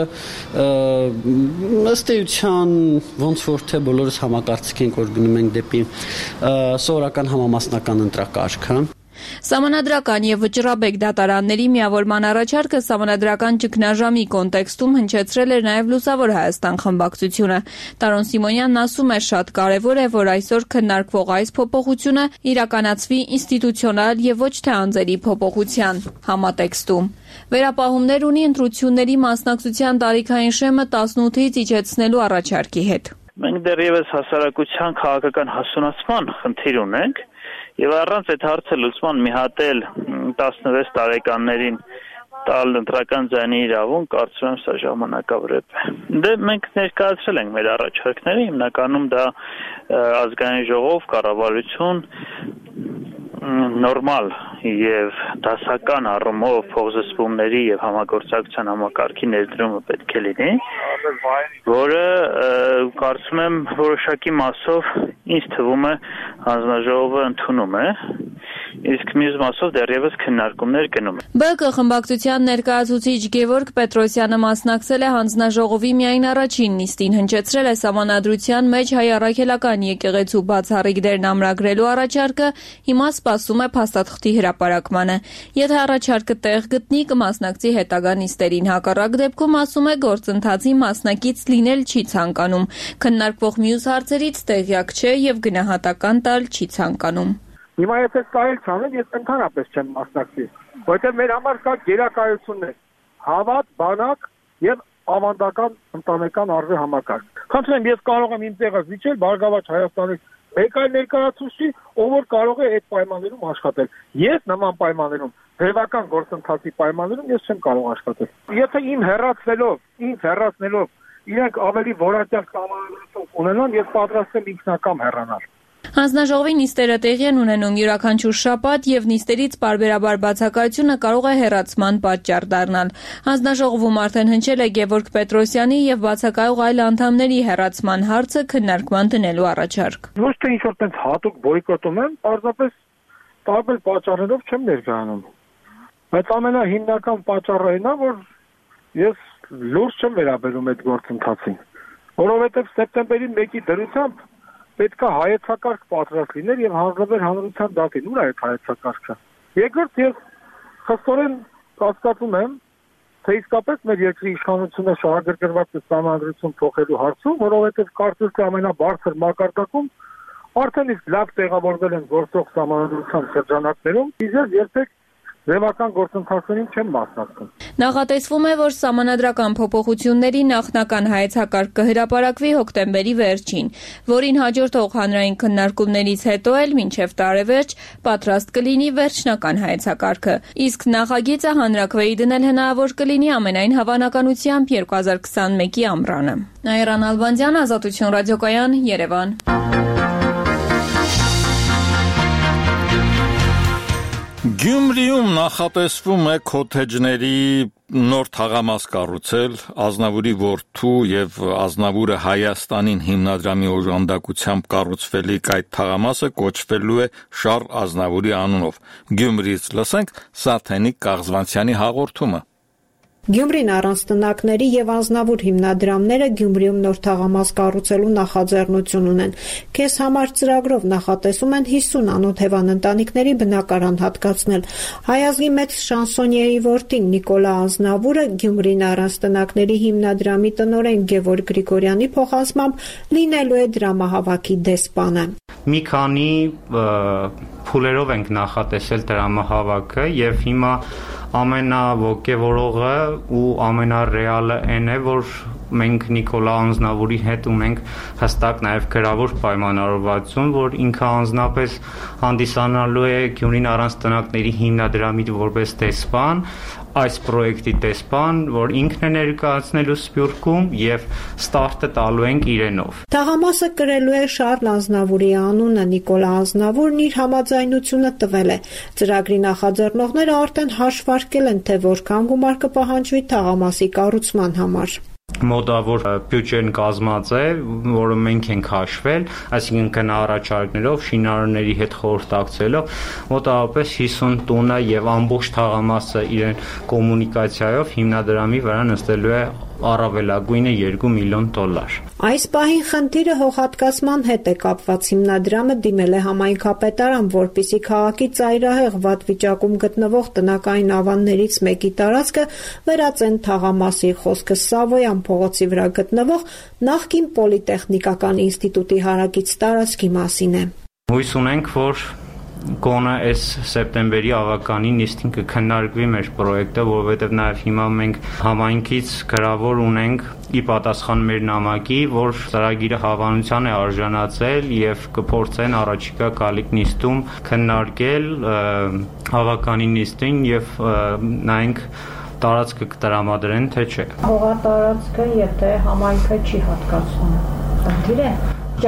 ըստ էության ոնց որ թե բոլորս համակարծիք ենք, որ գնում ենք դեպի սովորական համամասնական ընտրակարգը։ Սահմանադրական եւ վճռաբեկ դատարանների միավորման առաջարկը սահմանադրական ճգնաժամի կոնտեքստում հնչեցրել էր նաեւ Լուսավոր Հայաստան խմբակցությունը։ Տարոն Սիմոնյանն ասում է, շատ կարեւոր է, որ այսօր քննարկվող այս փոփոխությունը իրականացվի ինստիտուցիոնալ եւ ոչ թե անձերի փոփոխության համատեքստում։ Վերապահումներ ունի ընտրությունների մասնակցության տարիքային շեմը տասնութից իջեցնելու առաջարկի հետ։ Մենք դեռևս հասարակության քաղաքական հասունացման խնդիր ունենք։ Եվ առանց այդ հարցը լուծման մի հատ էլ տասնվեց տարեկաններին տալ ընտրական ձայնի իրավունք, կարծում եմ սա ժամանակավրեպ է։ Դե մենք ներկայացրել ենք մեր առաջարկները, հիմնականում դա ազգային ժողով, կառավարություն, նորմալ եւ դասական առումով փոխզսպումների եւ համագործակցության համակարգի ներդրումը պետք է լինի, որը կարծում եմ որոշակի մասով ինձ թվում է հանձնաժողովը ընդունում է, իսկ մյուս մասով դեռևս քննարկումներ գնում են։ ԲԿ խմբակցության ներկայացուցիչ Գևորգ Պետրոսյանը մասնակցել է հանձնաժողովի միայն առաջին նիստին, հնչեցրել է Սահմանադրության մեջ հայ առաքելական եկեղեցու բացառիկ դերն ամրագրելու առաջարկը, հիմա սպասում է փաստաթղթի հրապարակմանը։ Եթե առաջարկը տեղ գտնի, կմասնակցի հետագա նիստերին, հակառակ դեպքում, ասում է, գործընթացի մասնակից լինել չի ցանկանում։ Քննարկվող մյուս հարցերից տեղյակ չէ եւ գնահատական տալ չի ցանկանում։ Հիմա եթե կարել չանել, ես ընդհանրապես չեմ մասնակցի, որտեղ մեր համար կա գերակայություններ, հավատ, բանակ եւ ավանդական ընտանեկան արժե համակարգ։ Խնդրեմ, ես կարող եմ իմ տեղը զիջել Բարգավաճ Հայաստանի մեկ այլ ներկայացուցիչ, ով որ կարող է այդ պայմաններում աշխատել։ Ես նման պայմաններում, ձևական գործընթացի պայմաններում ես չեմ կարող աշխատել։ Եթե իմ հեռացնելով, ինձ հեռացնելով իրենք ավելի որակյալ կամավորություն ունենան, ես պատրաստ եմ ինքնակամ հեռանալ։ Հանձնաժողովի նիստերը տեղի են ունենում յուրաքանչյուր շաբաթ եւ նիստերից պարբերաբար բացակայությունը կարող է հեռացման պատճառ դառնալ։ Հանձնաժողովում արդեն հնչել է Գևորգ Պետրոսյանի եւ բացակայող այլ անդամների հեռացման հարցը քննարկման դնելու առաջարկ։ Ոչ թե ինչ-որ տենց հատուկ բոյկոտում եմ, պարզապես տարբեր պատճառներով չեմ ներկայանում։ Բայց ամենահիմնական պատճառը այն է, որ ես լուրջ չեմ վերաբերում այդ գործընթացին, որովհետեւ սեպտեմբերի մեկի դրությամբ պետք է հայեցակարգ պատրաստ լիներ եւ հանրաբեր հանրության դատին։ Ուր է այդ հայեցակարգը։ Երկրորդ, ես խստորեն կասկածում եմ, թե իսկապես մեր երկրի իշխանությունը շահագրգռված է սահմանադրություն փոխելու հարցում, որովհետեւ կարծես թե ամենաբարձր մակարդակում արդեն իսկ լավ տեղավորվել են գործող սահմանադրության շրջանակներում, իսկ երբեք Ձևական գործընթացներին չեմ մասնակցում։ Նախատեսվում է, որ սահմանադրական փոփոխությունների նախնական հայեցակարգ կհրապարակվի հոկտեմբերի վերջին, որին հաջորդող հանրային քննարկումներից հետո էլ մինչև տարեվերջ պատրաստ կլինի վերջնական հայեցակարգը, իսկ նախագիծը հանրաքվեի դնել հնարավոր կլինի ամենայն հավանականությամբ երկու հազար քսանմեկի ամռանը։ Նաիրա Նալբանդյան, Ազատություն ռադիոկայան, Երևան։ Գյումրիում նախատեսվում է քոթեջների նոր թաղամաս կառուցել, Ազնավուրի որդու եւ Ազնավուրը Հայաստանին հիմնադրամի օժանդակությամբ կառուցվելիք այդ թաղամասը կոչվելու է Շառլ Ազնավուրի անունով։ Գյումրիից լսենք Սաթենիկ Կաղզվանցյանի հաղորդումը։ Գյումրին առանց տնակների եւ Ազնավուր հիմնադրամները Գյումրիում նոր թաղամաս կառուցելու նախաձեռնություն ունեն։ Քեզ համար ծրագրով նախատեսում են հիսուն անօթևան ընտանիքների բնակարան հատկացնել։ Հայազգի մեծ շանսոնիեի որդին Նիկոլա Ազնավուրը Գյումրին առանց տնակների հիմնադրամի տնօրեն Գևորգ Գրիգորյանի փոխանցմամբ լինելու է դրամահավաքի դեսպանը։ Մի քանի փուլերով ենք նախատեսել դրամահավաքը եւ հիմա ամենաոգևորողը ու ամենառեալը այն է, որ մենք Նիկոլա Ազնավուրի հետ ունենք հստակ նաև գրավոր պայմանավորվածություն, որ ինքը անձնապես հանդիսանալու է Գյումրին առանց տնակների հիմնադրամի որպես դեսպան, այս պրոյեկտի դեսպան, որ ինքն է ներկայացնելու Սփյուռքում եւ ստարտը տալու ենք իրենով։ Թաղամասը կրելու է Շառլ Ազնավուրի անունը, Նիկոլա Ազնավուրն իր համաձայնությունը տվել է։ Ծրագրի նախաձեռնողները արդեն հաշվարկել են, թե որքան գումար կպահանջվի թաղամասի կառուցման համար։ Մոտավոր բյուջեն կազմած է, որը մենք ենք հաշվել, այսինքն գնահառաջարկներով, շինարարների հետ խորհրդակցելով, մոտավորապես հիսուն տունը եւ ամբողջ թաղամասը իրեն կոմունիկացիայով հիմնադրամի վրա նստելու է առավելագույնը երկու միլիոն դոլար։ Այս պահին խնդիրը հողհատկացման հետ է կապված։ Հիմնադրամը դիմել է համայնքապետարան, որպեսզի քաղաքի ծայրահեղ վատ վիճակում գտնվող տնակային ավաններից մեկի տարածքը վերածեն թաղամասի, խոսքը Սավոյան փողոցի վրա գտնվող նախկին պոլիտեխնիկական ինստիտուտի հարակից տարածքի մասին է։ Հույս ունենք, որ գոնե այս սեպտեմբերի ավականին նիստին կքննարկվի մեր պրոյեկտը, որովհետև նաև հիմա մենք համայնքից գրավոր ունենք ի պատասխան մեր նամակի, որ ծրագիրը հավանության է արժանացել եւ կփորձեն առաջիկա գալիք նիստում քննարկել ավականին նիստին եւ նայենք տարածքը կտրամադրեն, թե չէ։ Հողատարածքը, եթե համայնքը չի հատկացվում, խնդիր է։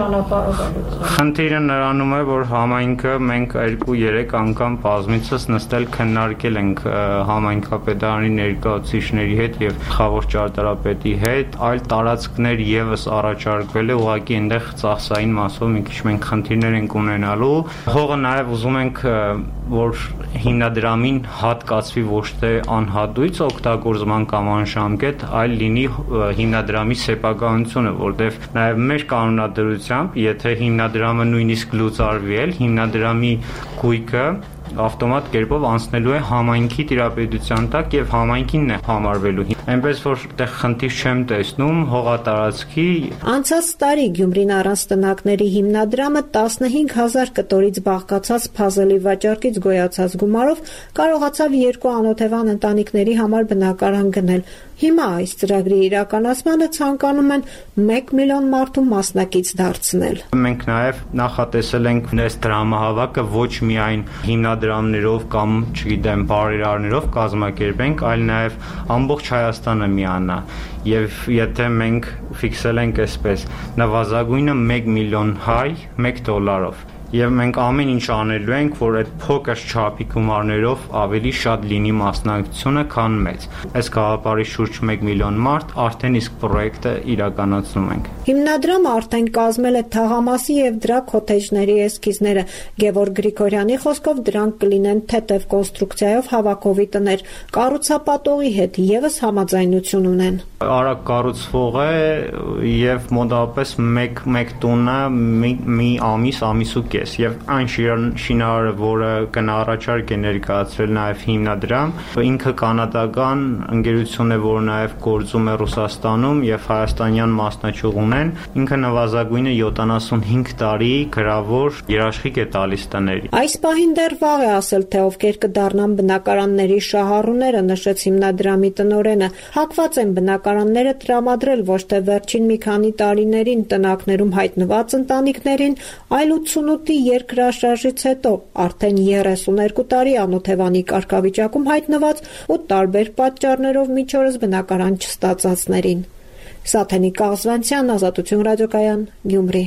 Խնդիրը նրանում է, որ համայնքը մենք երկու-երեք անգամ բազմիցս նստել քննարկել ենք համայնքապետարանի ներկայացուցիչների հետ եւ գլխավոր ճարտարապետի հետ, այլ տարածքներ եւս առաջարկվել է, ուղղակի այնտեղ ծախսային մասով մի քիչ մենք խնդիրներ ենք ունենալու։ Հողը նաեւ ուզում ենք, որ հիմնադրամին հատկացվի ոչ թե անհատույց օգտագործման կամ անժամկետ, այլ լինի հիմնադրամի սեփականությունը, որտեղ նաեւ մեր կանոնադրությամբ, եթե հիմնադրամը նույնիսկ լուծարվի էլ, հիմնադրամի գույքը ավտոմատ կերպով անցնելու է համայնքի տիրապետության տակ եւ համայնքին է համարվելու։ Այնպես որ այդտեղ խնդիր չեմ տեսնում հողատարածքի։ Անցած տարի Գյումրին առանց տնակների հիմնադրամը տասնհինգ հազար կտորից բաղկացած փազելի վաճառքից գոյացած գումարով կարողացավ երկու անօթևան ընտանիքների համար բնակարան գնել։ Հիմա այս ծրագրի իրականացմանը ցանկանում են մեկ միլիոն մարդու մասնակից դարձնել։ Մենք նաև նախատեսել ենք այս դրամահավաքը ոչ միայն հիմնադրամներով կամ, չգիտեմ, բարերարներով կազմակերպենք, այլ նաև ամբողջ Հայաստանը միանա։ Եվ եթե մենք ֆիքսել ենք այսպես, նվազագույնը մեկ միլիոն հայ մեկ դոլարով։ Եվ մենք ամեն ինչ անելու ենք, որ այդ փոքր չափի գումարներով ավելի շատ լինի մասնակցությունը, քան մեծ։ Այս գաղափարի շուրջ մեկ միլիոն մարդ արդեն իսկ պրոյեկտը իրականացնում ենք։ Հիմնադրամը արդեն կազմել է թաղամասի եւ դրա քոթեջների էսքիզները։ Գևորգ Գրիգորյանի խոսքով դրանք կլինեն թեթև կոնստրուկցիայով հավաքովի տներ։ Կառուցապատողի հետ եւս համաձայնություն ունեն։ Արագ կառուցվող է եւ մոտավորապես մեկ մեկ տոննա մի ամիս, ամիս ու կես ես եւ այն շինարարը, որը կնառաջարկի ներկայացրել նաեւ հիմնադրամ, ինքը կանադական ընկերություն է, որը նաեւ գործում է Ռուսաստանում եւ հայաստանյան մասնաճյուղ ունեն, ինքը նվազագույնը յոթանասունհինգ տարի գրավոր երաշխիք է տալիս տների։ Այս պահին դեռ վաղ է ասել, թե ովքեր կդառնան բնակարանների շահառուները, նշեց հիմնադրամի տնօրենը։ Հակված են բնակարանները տրամադրել ոչ թե վերջին մի քանի տարիներին տնակներում հայտնված ընտանիքներին, այլ ութսունութի երկրաշարժից հետո արդեն երեսուներկու տարի անօթևանի կարգավիճակում հայտնված ու տարբեր պատճառներով միջորս բնակարան չստացածներին։ Սաթենիկ Աղզվանցյան, Ազատություն ռադիոկայան, Գյումրի։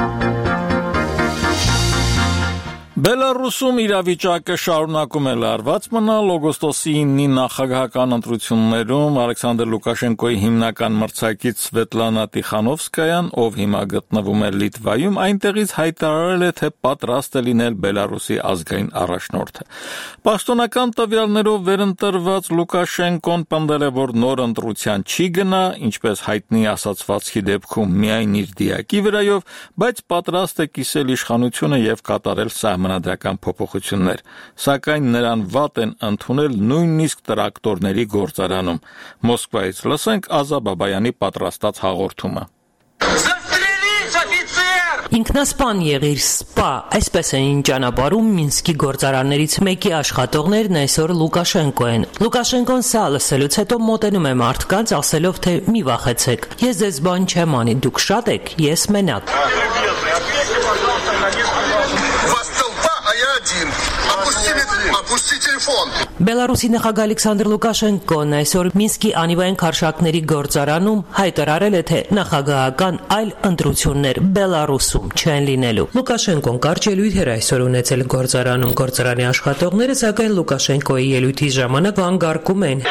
Բելարուսում իրավիճակը շարունակում է լարված մնալ օգոստոսի իննի նախագահական ընտրություններում Ալեքսանդր Լուկաշենկոյի հիմնական մրցակից Սվետլանա Տիխանովսկայան, ով հիմա գտնվում է Լիտվայում, այնտեղից հայտարարել է, թե պատրաստ է լինել Բելարուսի ազգային առաջնորդը։ Պաշտոնական տվյալներով վերընտրված Լուկաշենկոն պնդել է, որ նոր ընտրության չի գնա, ինչպես հայտնի ասացվածքի դեպքում միայն իր դիակի վրայով, բայց պատրաստ է կիսել իշխանությունը եւ կատարել սահմանադրական փոփոխություններ, սակայն նրան վատ են ընդունել նույնիսկ տրակտորների գործարանում։ Մոսկվայից լսենք Ազա Բաբայանի պատրաստած հաղորդումը։ Ինքնասպան եղիր սպա, այսպես են ճանապարհում Մինսկի գործարաններից մեկի աշխատողներն այսօր Լուկաշենկո են։ Լուկաշենկոն սա լսելուց հետո մոտենում է մարդկանց, ասելով, թե մի վախեցեք, ես ձեզ բան չեմ անի, դուք շատ եք, ես մենակ։ Բելարուսի նախագահ Ալեքսանդր Լուկաշենկոն այսօր Մինսկի անիվային քարշակների գործարանում հայտարարել է, թե նախագահական այլ ընտրություններ Բելարուսում չեն լինելու։ Լուկաշենկոն կարճելույթ էր այսօր ունեցել գործարանում գործարանի աշխատողները, սակայն Լուկաշենկոյի ելույթի ժամանակ վանգարկում են։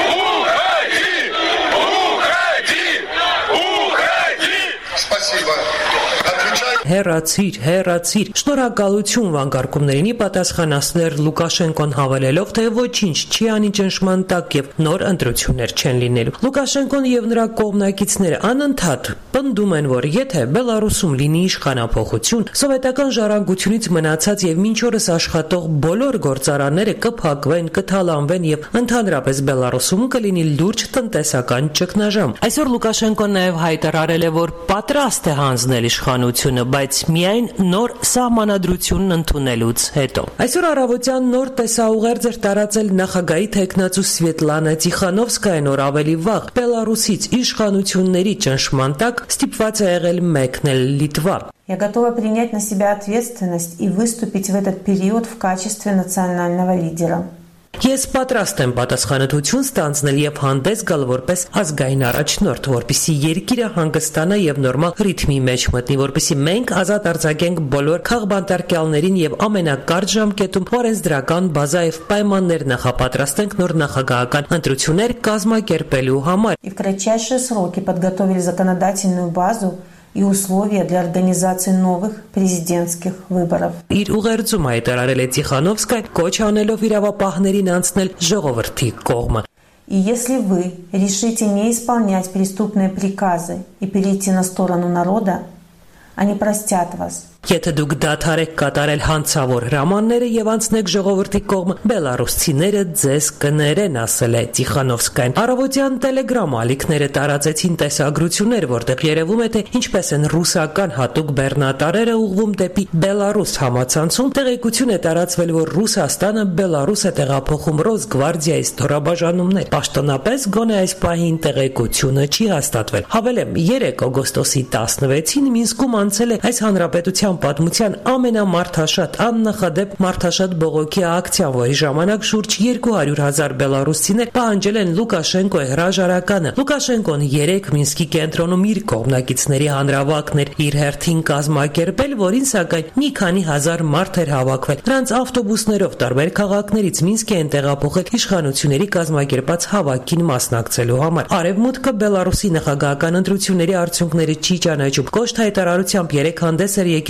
Հեռացիր, հեռացիր, շնորհակալություն վանկարկումներինի պատասխանացներ Լուկաշենկոն հավելելով, թե ոչինչ չի անի ճնշման տակ եւ նոր ընտրություններ չեն լինելու։ Լուկաշենկոն եւ նրա կողմնակիցները անընդհատ պնդում են, որ եթե Բելարուսում լինի իշխանափոխություն, սովետական ժառանգությունից մնացած եւ մինչ օրս աշխատող բոլոր գործարանները կփակվեն, կթալանվեն եւ ընդհանրապես Բելարուսում կլինի լուրջ տնտեսական ճգնաժամ։ Այսօր Լուկաշենկոն նաեւ հայտարարել է, որ պատրաստ է հանձնել իշխանությունը, բայց միայն նոր սահմանադրությունն ընդունելուց հետո։ Այսօր առավոտյան նոր տեսաուղերձ էր տարածել նախագահի թեկնածու Սվետլանա Տիխանովսկայան, որ ավելի վաղ Բելարուսից իշխանությունների ճնշման տակ ստիպված է եղել մեկնել Լիտվա։ Я готова принять на себя ответственность и выступить в этот период в качестве национального лидера. Ես պատրաստ եմ պատասխանատվություն ստանձնել եւ հանդես գալ որպես ազգային առաջնորդ, որպեսզի երկիրը հանգստանա եւ նորմալ ռիթմի մեջ մտնի, որպեսզի մենք ազատ արձակենք բոլոր քաղբանտարկյալներին եւ ամենակարճ ժամկետում օրենսդրական բազա եւ պայմաններ նախապատրաստենք նոր նախագահական ընտրություններ կազմակերպելու համար։ И в кратчайшие сроки подготовили законодательную базу и условия для организации новых президентских выборов. Իր ուղերձում հայտարարել է Տիխանովսկան, կոչ անելով իրավապահներին անցնել ժողովրդի կողմը։ И если вы решите не исполнять преступные приказы и перейти на сторону народа, они простят вас. Եթե դուք դադարեք կատարել հանցավոր հրամանները եւ անցնեք ժողովրդի կողմը, բելարուսցիները ձեզ կներեն, ասել է Տիխանովսկան։ Առավոտյան Telegram ալիքները տարածեցին տեսագրություններ, որտեղ երևում է, թե ինչպես են ռուսական հատուկ բեռնատարերը ուղղվում դեպի Բելարուս համացանցում։ Տեղեկություն է տարածվել, որ Ռուսաստանը Բելարուս է տեղափոխում Ռոսգվարդիայի ստորաբաժանումներ։ Պաշտոնապես գոնե այս պահին տեղեկությունը չի հաստատվել։ Հավելեմ, երեկ օգոստոսի տասնվեցին Մինսկում անցել է այս հանրապետության պատմության ամենամարդաշատ աննախադեպ մարդաշատ բողոքի ակցիան, որի ժամանակ շուրջ երկու հարյուր հազար բելարուսցիներ պահանջել են Լուկաշենկոյի հրաժարականը։ Լուկաշենկոն երեք Մինսկի կենտրոնում իր կողմնակիցների հանրավակն էր իր հերթին կազմակերպել, որին սակայն մի քանի հազար մարդ էր հավաքվել։ Նրանց ավտոբուսներով տարբեր քաղաքներից Մինսկ են տեղափոխել իշխանությունների կազմակերպած հավաքին մասնակցելու համար։ Արևմուտքը Բելարուսի նախագահական ընտրությունների արդյունքները չի ճանաչում։ Կոշտ հայտարարությամբ երեք հանդես էր եկել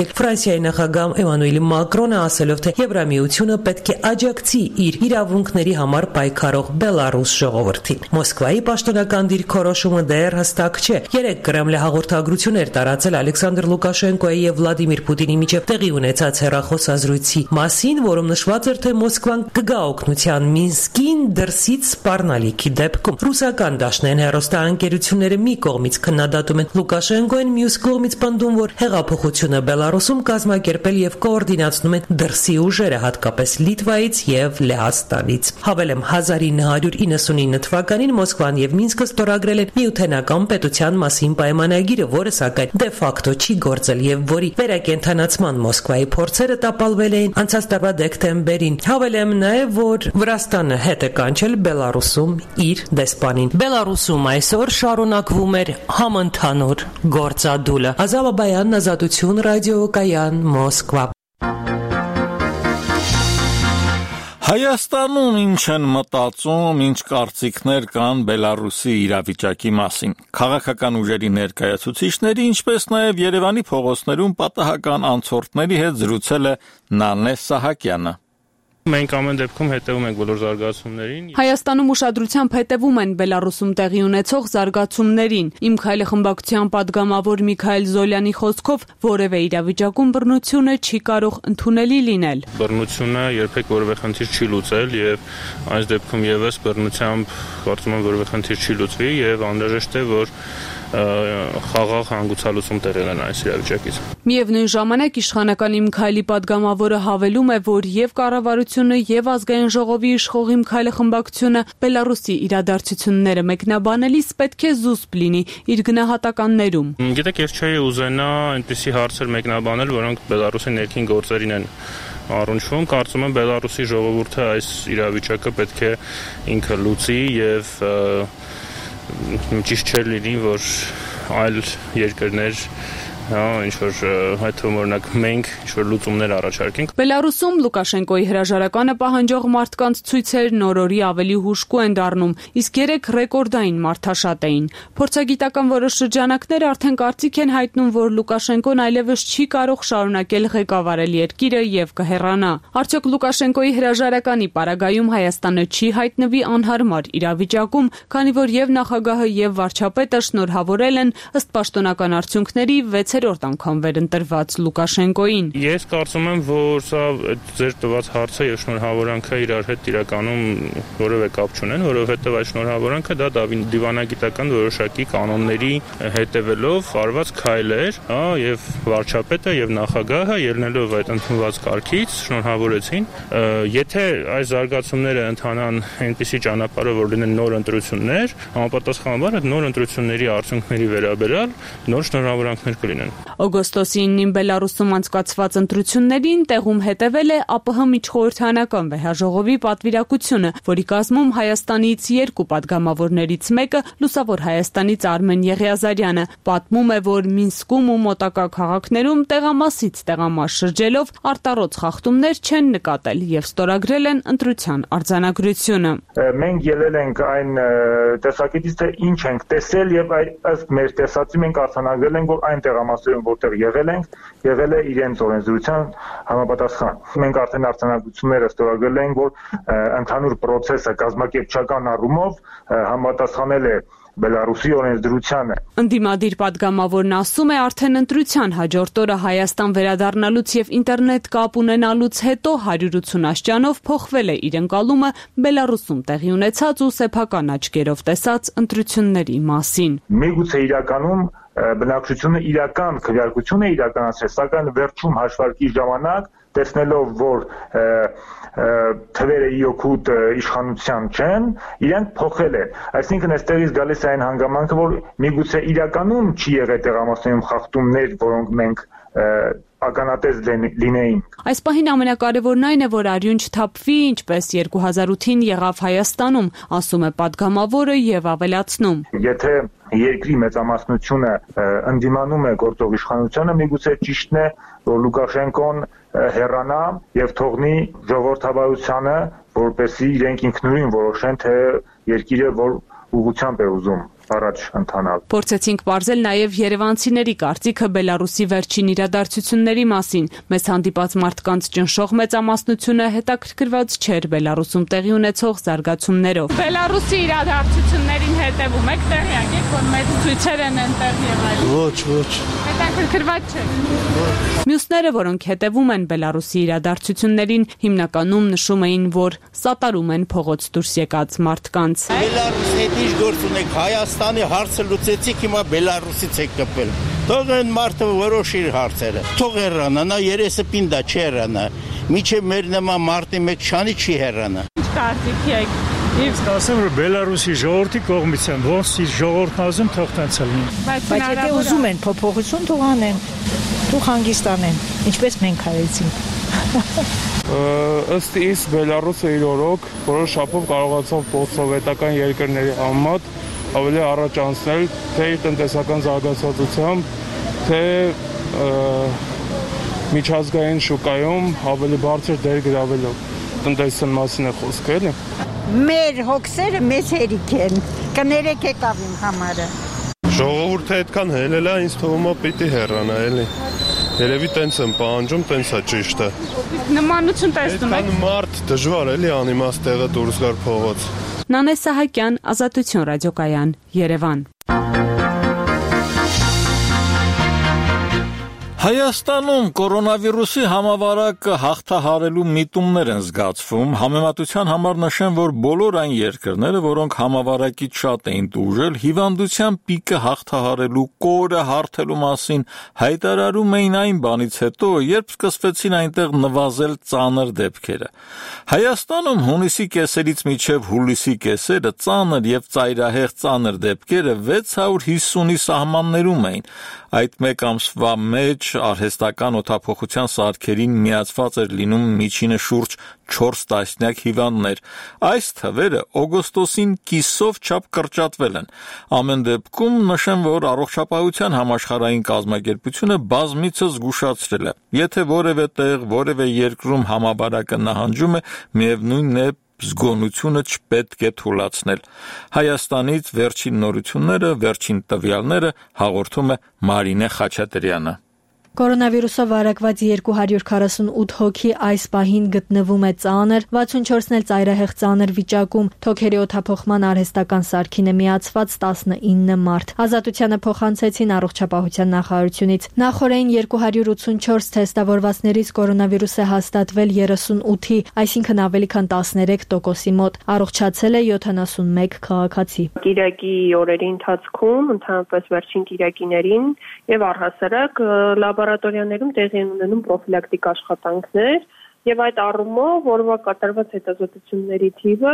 Ֆրանսիայի նախագահ Էմանուել Մակրոնը, ասելով, թե Եվրամիությունը պետք է աջակցի իր իրավունքների համար պայքարող Բելարուս ժողովրդին։ Մոսկվայի պաշտոնական դիրքորոշումը դեռ հստակ չէ։ Երեք Կրեմլը հաղորդագրություն էր տարածել Ալեքսանդր Լուկաշենկոյի եւ Վլադիմիր Պուտինի միջև տեղի ունեցած հեռախոսազրույցի մասին, որում նշված էր, թե Մոսկվան կգա օգնության Մինսկին դրսից սպառնալիքի դեպքում։ Ռուսական դաշնային հեռուստաընկերությունները մի կողմից քննադատում են Լուկաշենկոին, մյուս կողմից պնդում, որ հեղափոխությունը Բելարուսում կազմակերպել եւ կոորդինացնում են դրսի ուժերը, հատկապես Լիտվայից եւ Լեհաստանից։ Հավելեմ, հազար ինը հարյուր իննսունինը թվականին Մոսկվան եւ Մինսկը ստորագրել են միութենական պետության մասին պայմանագիրը, որը սակայն դե ֆակտո չի գործել եւ որի վերակենդանացման Մոսկվայի փորձերը տապալվել էին անցած տարվա դեկտեմբերին։ Հավելեմ նաեւ, որ Վրաստանը հետ է կանչել Բելարուսում իր դեսպանին։ Բելարուսում այսօր շարունակվում էր համընդհանուր գործադուլը։ Ազալա Բայան, Ազատություն, ռադիոկայան, Մոսկվա։ Հայաստանում ինչ են մտածում, ինչ կարծիքներ կան Բելարուսի իրավիճակի մասին։ Քաղաքական ուժերի ներկայացուցիչների, ինչպես նաև Երևանի փողոցներում պատահական անցորդների հետ զրուցել է Նանե Սահակյանը։ Մենք ամեն դեպքում հետևում ենք բոլոր զարգացումներին։ Հայաստանում ուշադրությամբ հետևում են Բելարուսում տեղի ունեցող զարգացումներին։ Իմ քայլը խմբակցության падգամավոր Միքայել Զոլյանի խոսքով որևէ իրավիճակում բռնությունը չի կարող ընդունելի լինել։ Բռնությունը երբեք որևէ խնդիր չի լուծել եւ այս դեպքում եւս բռնությամբ կարծում եմ որևէ խնդիր չի լուծվի եւ անհրաժեշտ է որ խաղաղ հանգուցալուծում տեղեն այս իրավիճակից։ Միևնույն ժամանակ իշխանական Իմ քայլի падգամավորը հավելում է, որ եւ կառավարությունը եւ ազգային ժողովի իշխող Իմ քայլը խմբակցությունը Բելարուսի իրադարձությունները մեկնաբանելիս պետք է զուսպ լինի իր գնահատականներում։ Գիտեք, ես չէի ուզենա այնպիսի հարցեր մեկնաբանել, որոնք Բելարուսի ներքին գործերին են առնչվում։ Կարծում եմ Բելարուսի ժողովուրդը այս իրավիճակը պետք է ինքը լուծի եւ ճիշտ չէ լինի, որ այլ երկրներ ինչ որ այդ օրինակ մենք ինչ որ լուծումներ առաջարկենք։ Բելարուսում Լուկաշենկոյի հրաժարականը պահանջող մարդկանց ցույցերն օրորի ավելի հուժկու են դառնում, իսկ երեք ռեկորդային մարդաշատ էին։ Փորձագիտական որոշ շրջանակներ արդեն կարծիք են հայտնում, որ Լուկաշենկոն այլևս չի կարող շարունակել ղեկավարել երկիրը եւ կհեռանա։ Արդյոք Լուկաշենկոյի հրաժարականի պարագայում Հայաստանը չի հայտնվի անհարմար իրավիճակում, քանի որ եւ նախագահը եւ վարչապետը շնորհավորել են ըստ պաշտոնական արդյունքների վեցերորդ անգամ վերընտրված Լուկաշենկոին։ Ես կարծում եմ, որ սա ձեր տված հարցը եւ շնորհավորանքը իրար հետ իրականում որևէ կապ չունեն, որովհետեւ այս շնորհավորանքը դա դիվանագիտական որոշակի կանոնների հետևելով արված քայլ էր, հա, եւ վարչապետը եւ նախագահը ելնելով այդ ընդունված կարգից շնորհավորեցին։ Եթե այս զարգացումները ընթանան այնպիսի ճանապարհով, որ լինեն նոր ընտրություններ, համապատասխանաբար այդ նոր ընտրությունների արդյունքների վերաբերյալ նոր շնորհավորանքներ կլինեն։ Օգոստոսին Բելարուսում անցկացված ընտրություններին տեղում հետևել է ԱՊՀ միջխորհրդարանական վեհաժողովի պատվիրակությունը, որի կազմում Հայաստանից երկու падգամավորներից մեկը Լուսավոր Հայաստանից Արմեն Եղիազարյանը պատմում է, որ Մինսկում ու մոտակա քաղաքներում տեղամասից տեղամաս շրջելով արտառոց խախտումներ չեն նկատել եւ ստորագրել են ընտրության արձանագրությունը։ Մենք ելել ենք այն տեսակետից, թե ինչ ենք տեսել եւ ըստ մեր տեսածի մենք արձանագրել ենք, որ այն տեղամասերում, որտեղ եղել ենք, եղել է իրենց օրենսդրության համապատասխան։ Մենք արդեն արձանագրությունները ստորագրել ենք, որ ընդհանուր process-ը կազմակերպչական առումով համապատասխանել է Բելարուսի օրենսդրությանը։ Ընդդիմադիր падգամավորն ասում է, արդեն ընտրության հաջորդ օրը Հայաստան վերադառնալուց եւ ինտերնետ կապ ունենալուց հետո հարյուր ութուն աշճանով փոխվել է իր ընկալումը Բելարուսում տեղի ունեցած ու սեփական աչքերով տեսած ընտրությունների մասին։ Միգուցե իրականում բնակչությունը իրական քվեարկություն է իրականացրել, սակայն վերջում հաշվարկի ժամանակ տեսնելով, որ թվերը իօքուտ իշխանության չեն, իրենք փոխել են։ Այսինքն այստեղից գալիս է այն հանգամանքը, որ միգուցե իրականում չի եղել տեղամասերում խախտումներ, որոնք մենք ականատես լինեին։ Այս պահին ամենակարևորն այն է, որ արյուն չթափվի, ինչպես երկու հազար ութին եղավ Հայաստանում, ասում է падգամավորը եւ ավելացնում։ Եթե երկրի մեծամասնությունը ընդդիմանում է գործող իշխանությանը, միգուցե ճիշտն է, որ Լուկաշենկոն հեռանա եւ թողնի ժողովրդավարությանը, որպեսզի իրենք ինքնուրույն որոշեն, թե երկիրը որ ուղղությամբ է ուզում առաջ ընթանալ։ Փորձեցինք բարձել նաև երևանցիների կարծիքը Բելարուսի վերջին իրադարձությունների մասին։ Մեզ հանդիպած մարդկանց ճնշող մեծամասնությունը հետաքրքրված չէր Բելարուսում տեղի ունեցող զարգացումներով։ Բելարուսի իրադարձություններին հետևում եք, տեղյակ եք, որ մեծ ցույցեր են այնտեղ եղել։ Ոչ, ոչ։ Հետաքրքրված չէ։ Մյուսները, որոնք հետևում են Բելարուսի իրադարձություններին, հիմնականում նշում էին, որ սատարում են փողոց դուրս եկած մարդկանց։ Բելարուսի հետ ինչ գործ ունեք, Հայաստանի հարցը լուծեցիք, հիմա Բելարուսից եք կպել։ Թող այն մարդը որոշի իր հարցերը։ Թող հեռանա, նա երեսը պինդա չի հեռանա։ Միջև մեր նման մարդի մեկ չանի չի հեռանա։ Ինչ կարծիք եք։ Ես ասեմ, որ Բելարուսի ժողովրդի կողմից են, ոնց իր ժողովուրդն ասում, թող տենց լինի։ Բայց եթե ուզում են փոփոխություն, թող անեն, թող հանգստանեն, ինչպես մենք արեցինք։ Ըստ իս Բելարուսը իր օրոք որոշ չափով կարողացավ պոստսովետական երկրների համեմատ ավելի առաջ անցնել թե իր տնտեսական զարգացվածությամբ, թե միջազգային շուկայում ավելի բարձր դեր գրավելով։ Տնտեսության մասին է խոսքը, էլի։ Մեր հոգսերը մեզ հերիք են, կներեք եկավ իմ համարը։ Ժողովուրդը այդքան հելել է, ինձ թվում է պիտի հեռանա, էլի։ Երևի տենց եմ պահանջում, տենց է ճիշտը։ Նմանություն տեսնում եք։ Այդքան մարդ դժվար էլի անիմաստ տեղը դուրս գար փողոց։ Նանե Սահակյան, Ազատություն ռադիոկայան, Երևան։ Հայաստանում կորոնավիրուսի համավարակը հաղթահարելու միտումներ են զգացվում։ Համեմատության համար նշեմ, որ բոլոր այն երկրները, որոնք համավարակից շատ էին տուժել, հիվանդության պիկը հաղթահարելու, կորը հարթելու մասին հայտարարում էին այն բանից հետո, երբ սկսվեցին այնտեղ նվազել ծանր դեպքերը։ Հայաստանում հունիսի կեսերից մինչև հուլիսի կեսերը ծանր եւ ծայրահեղ ծանր դեպքերը վեց հարյուր հիսունի սահմաններում էին։ Այդ մեկ ամսվա մեջ արհեստական օդափոխության սարքերին միացված էր լինում միջինը շուրջ չորս տասնյակ հիվանդներ։ Այս թվերը օգոստոսին կիսով չափ կրճատվել են։ Ամեն դեպքում նշեմ, որ առողջապահության համաշխարհային կազմակերպությունը բազմիցս զգուշացրել է. եթե որևէ տեղ, որևէ երկրում համավարակը նահանջում է, միևնույնն է, զգոնությունը չպետք է թուլացնել։ Հայաստանից վերջին նորությունները, վերջին տվյալները հաղորդում է Մարինե Խաչատրյանը։ Կորոնավիրուսով վարակված երկու հարյուր քառասունութ հոգի այս պահին գտնվում է ծանր, վաթսունչորսն էլ ծայրահեղ ծանր վիճակում, թոքերի օդափոխման արհեստական սարքին է միացված տասնինը մարդ։ Ազատությանը փոխանցեցին առողջապահության նախարարությունից։ Նախորդին երկու հարյուր ութսունչորս թեստավորվածներից կորոնավիրուս է հաստատվել երեսունութի, այսինքն ավելի քան տասներեք տոկոսի մոտ։ Առողջացել է յոթանասունմեկ քաղաքացի։ Կիրակի օրերի ընթացքում, ընդհանրապես վերջին կիրակիներին եւ առհասարակ լաբորատորիաներում տեղի են ունենում պրոֆիլակտիկ աշխատանքներ եւ այդ առումով որովա կատարված հետազոտությունների թիվը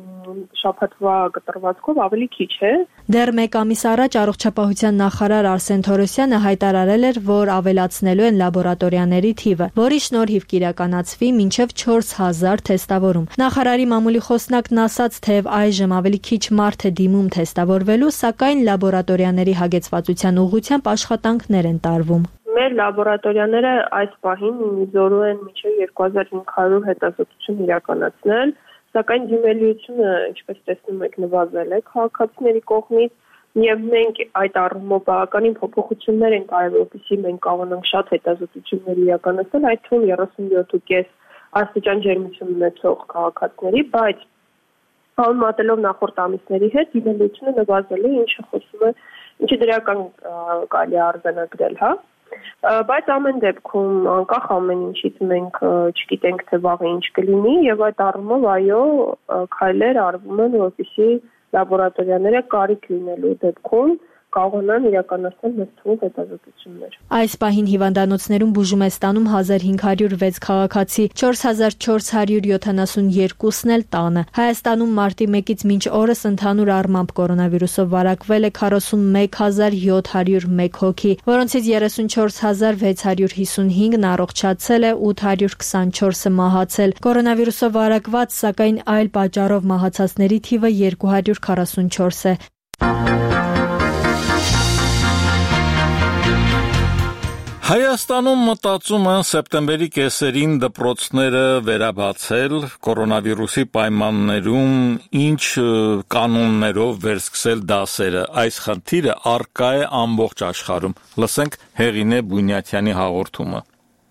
շաբաթվա կտրվածքով ավելի քիչ է։ Դեռ մեկ ամիս առաջ առողջապահության նախարար Արսեն Թորոսյանը հայտարարել էր, որ ավելացնելու են լաբորատորիաների թիվը, որի շնորհիվ կիրականացվի մինչև չորս հազար թեստավորում։ Նախարարի մամուլի խոսնակն ասաց, թե այժմ ավելի քիչ մարդ է դիմում թեստավորվելու, սակայն լաբորատորիաների հագեցվածության ուղղությամբ աշխատանքներ են տարվում։ Մեր լաբորատորիաները այս պահին զորու են մինչև երկու հազար հինգ հարյուր հետազոտություն իրականացնել, սակայն դիմելիությունը, ինչպես տեսնում եք, նվազել է քաղաքացիների կողմից եւ մենք այդ առումով բավականին փոփոխություններ ենք արել, որպեսզի մենք կարողանանք շատ հետազոտություններ իրականացնել, այդ թվում երեսունյոթ ու կես աստիճան ջերմություն ունեցող քաղաքացիների, բայց համեմատելով նախորդ ամիսների հետ դիմելիությունը նվազել է, ինչը խոսում է, ինչը դրական կարելի է արձանագրել, հա։ Բայց ամեն դեպքում անկախ ամեն ինչից մենք չգիտենք թե վաղը ինչ կլինի եւ այդ առումով այո քայլեր արվում են որպեսզի լաբորատորիաները կարիք լինելու դեպքում կարողանան իրականացնել մեծ թվով հետազոտություններ։ Այս պահին հիվանդանոցներում բուժում է ստանում հազար հինգ հարյուր վեց քաղաքացի, չորս հազար չորս հարյուր յոթանասունյոթն էլ տանը։ Հայաստանում մարտի մեկից մինչ օրս ընդհանուր առմամբ կորոնավիրուսով վարակվել է քառասունմեկ հազար յոթ հարյուր մեկ հոգի, որոնցից երեսունչորս հազար վեց հարյուր հիսունհինգն առողջացել է, ութ հարյուր քսանչորսը մահացել։ Կորոնավիրուսով վարակված, սակայն այլ պատճառով մահացածների թիվը երկու հարյուր քառասունչորս է։ Հայաստանում մտածում են սեպտեմբերի կեսերին դպրոցները վերաբացել կորոնավիրուսի պայմաններում ինչ կանոններով վերսկսել դասերը։ Այս խնդիրը առկա է ամբողջ աշխարհում։ Լսենք Հեղինե Բունյաթյանի հաղորդումը։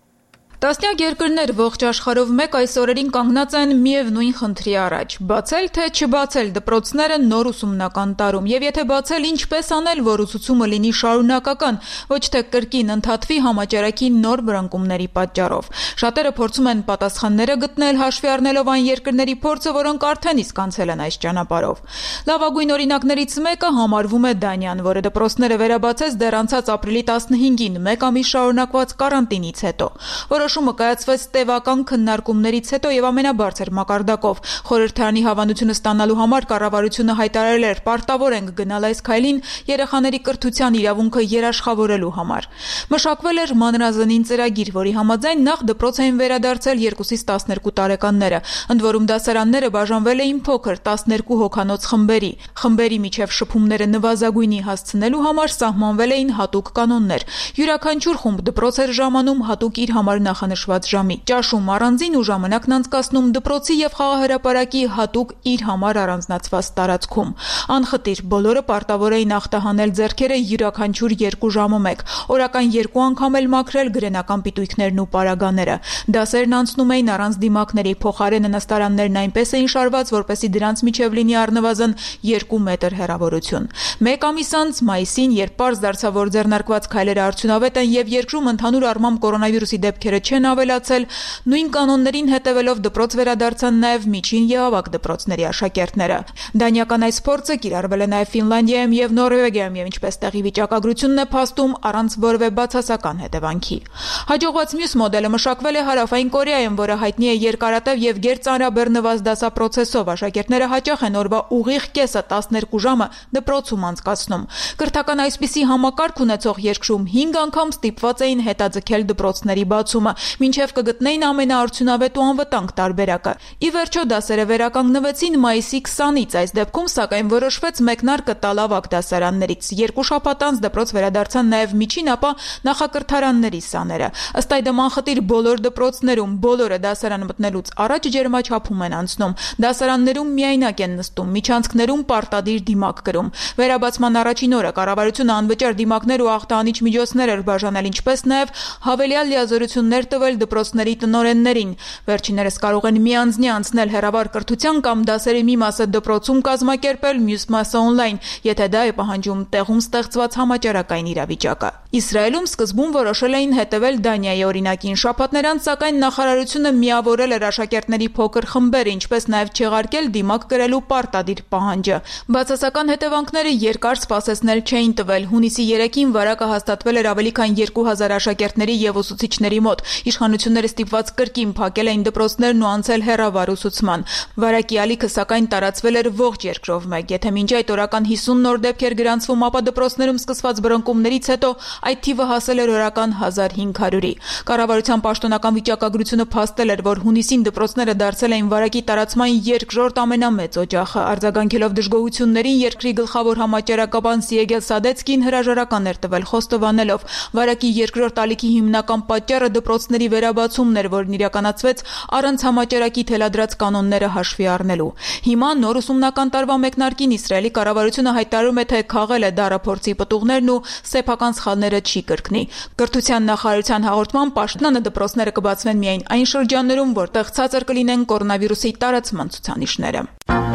Տասնյակ երկրներ ողջ աշխարհով մեկ այս օրերին կանգնած են միևնույն խնդրի առաջ՝ բացել թե չբացել դպրոցները նոր ուսումնական տարում, եւ եթե բացել, ինչպես անել, որ ուսուցումը լինի շարունակական, ոչ թե կրկին ընդհատվի համաճարակի նոր բռնկումների պատճառով։ Շատերը փորձում են պատասխանները գտնել, հաշվի առնելով այն երկրների փորձը, որոնք արդեն իսկ անցել են այս ճանապարհով։ Լավագույն օրինակներից մեկը համարվում է Դանիան, որը դպրոցները վերաբացեց դեռ անցած ապրիլի տասնհինգին, մեկ ամիս շարունակված կարանտինից հետո։ Որոշումը կայացվեց տևական քննարկումներից հետո եւ ամենաբարձր մակարդակով։ Խորհրդարանի հավանությունը ստանալու համար կառավարությունը հայտարարել էր պարտավոր ենք գնալ այս քայլին երեխաների կրթության իրավունքը երաշխավորելու համար։ Մշակվել էր մանրազնին ծրագիր, որի համաձայն նախ դպրոց էին վերադարձել երկուսից տասներկու տարեկանները, ընդ որում դասարանները բաժանվել էին փոքր տասներկու հոգանոց խմբերի։ Խմբերի միջև շփումները նվազագույնի հասցնելու համար սահմանվել էին հատուկ կանոններ։ Յուրաքանչյուր խումբ դպրոց էր ժամանում հատուկ իր համար նախանշված ժամի, ճաշում առանձին ու ժամանակն անցկացնում դպրոցի եւ խաղահրապարակի հատուկ իր համար առանձնացված տարածքում։ Անխտիր բոլորը պարտավոր էին ախտահանել ձեռքերը յուրաքանչյուր երկու ժամը մեկ, օրական երկու անգամ էլ մաքրել գրենական պիտույքներն ու պարագաները։ Դասերն անցնում էին առանց դիմակների, փոխարենը նստարաններն այնպես էին շարված, որպեսզի դրանց միջև լինի առնվազն երկու մետր հեռավորություն։ Մեկ ամիս անց մայիսին, երբ պարզ դարձավ, որ ձեռնարկված քայլերը արդյունավետ են եւ երկրում ընդհանուր առմամբ կորոնավիրուսի դեպքերը չեն ավելացել, նույն կանոններին հետևելով դպրոց վերադարձան նաև միջին եւ ավագ դպրոցների աշակերտները։ Դանիական այս փորձը կիրառվել է նաև Ֆինլանդիայում եւ Նորվեգիայում եւ ինչպես տեղի վիճակագրությունն է փաստում, առանց որևէ բացասական հետևանքի։ Հաջողված մյուս մոդելը մշակվել է Հարավային Կորեայում, որը հայտնի է երկարատև եւ գերծանրաբեռնված դասապրոցեսով։ Աշակերտները հաճախ են օրվա ուղիղ կեսը տասներկու ժամը դպրոցում անցկացնում։ Կրթական այսպիսի համակարգ ունեցող երկրում հինգ անգամ ստիպված էին հետաձգել դպրոցների բացումը, մինչև կգտնեին ամենաարդյունավետ ու անվտանգ տարբերակը։ Ի վերջո դասերը վերականգնվեցին մայիսի քսանից, այս դեպքում սակայն որոշվեց մեկնարկը տալ ավագ դասարաններից։ Երկու շաբաթ անց դպրոց վերադարձան նաև միջին, ապա նախակրթարանների սաները։ Ըստ այդմ անխտիր բոլոր դպրոցներում բոլորը դասարան մտնելուց առաջ ջերմաչափում են անցնում, դասարաններում միայնակ են նստում, միջանցքներում պարտադիր դիմակ կրում։ Վերաբացման առաջին օրը կառավարությունը անվճար դիմակներ ու ախտահանիչ միջոցներ էր բաժանել, ինչպես նաև հավելյալ լիազորություններ տվել դպրոցների տնօրեններին։ Վերջիններս կարող են միանձնի անցնել հեռավար կրթության կամ դասերի մի մասը դպրոցում կազմակերպել, մյուս մասը օնլայն, եթե դա է պահանջում տեղում ստեղծված համաճարակային իրավիճակը։ Իսրայելում սկզբում որոշել էին հետևել Դանիայի օրինակին, շաբաթներ անց սակայն նախարարությունը միավորել էր աշակերտների փոքր խմբերը, ինչպես նաև չեղարկել դիմակ կրելու պարտադիր պահանջը։ Բացասական հետևանքները երկար սպասեցնել չէին տվել։ Հունիսի երեքին վարակը հաստատվել էր ավելի քան երկու հազար աշակերտների եւ ուսուցիչների մոտ։ Իշխանությունները ստիպված կրկին փակել էին դպրոցներն ու անցել հեռավար ուսուցման։ Վարակի ալիքը սակայն տարածվել էր ողջ երկրով մեկ։ Եթե մինչ այդ օրական հիսուն նոր դեպքեր գրանցվում, ապա դպրոցներում սկսված բռնկումներից հետո այդ թիվը հասել էր օրական հազար հինգ հարյուրի։ Կառավարության պաշտոնական վիճակագրությունը փաստել էր, որ հունիսին դպրոցները դարձել էին վարակի տարածման երկրորդ ամենամեծ օջախը։ Արձագանքելով դժգոհություններին, երկրի գլխավոր համաճարակաբան Սիեգել Սադեցկին հրաժարական էր տվել, խոստովանելով, վարակի երկրորդ ալիքի հիմնական պատճառը դպրոցների վերաբացումն էր, որն իրականացվեց առանց համաճարակի թելադրած կանոնները հաշվի առնելու։ Հիմա նոր ուսումնական տարվա մեկնարկին Իսրայելի կառավարությունը հայտարարում է, թե քաղել է դարափորձի պտուղներն ու սեփական սխալները չի կրկնի։ Կրթության նախարարության հաղորդմամբ պաշտոնը դպրոցները կբացվեն միայն այն շրջաններում, որտեղ ցածր կլինեն կորոնավիրուսի տարածման ցուցանիշները։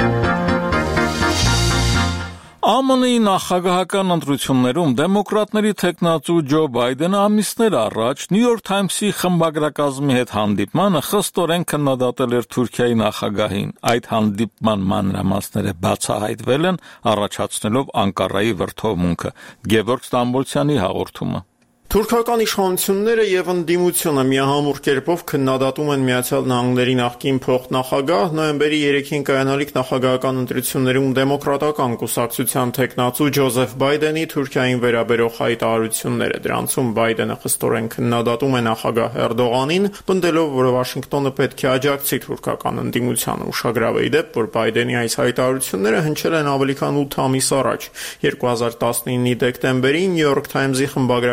ԱՄՆ-ի նախագահական ընտրություններում դեմոկրատների թեկնածու Ջո Բայդենը ամիսներ առաջ New York Times-ի խմբագրակազմի հետ հանդիպմանը խստորեն քննադատել էր Թուրքիայի նախագահին։ Այդ հանդիպման մանրամասները բացահայտվել են, առաջացնելով Անկարայի վրդովմունքը։ Գևորգ Ստամբոլցյանի հաղորդումը։ Թուրքական իշխանությունները եւ ընդդիմությունը միահամուռ կերպով քննադատում են Միացյալ Նահանգների նախկին փոխնախագահ նոյեմբերի երեքին կայանալիք նախագահական ընտրություններում դեմոկրատական կուսակցության թեկնածու Ջոզեֆ Բայդենի Թուրքիային վերաբերող հայտարարությունները։ Դրանցում Բայդենը խստորեն քննադատում է նախագահ Էրդողանին, պնդելով, որ Վաշինգտոնը պետք է աջակցի թուրքական ընդդիմությանը։ Ուշագրավ է ի դեպ, որ Բայդենի այս հայտարարությունները հնչել են ավելի քան ութ ամիս առաջ։ երկու հազար տասնինի դեկտեմբերին New York Times-ի խմբագրակազմի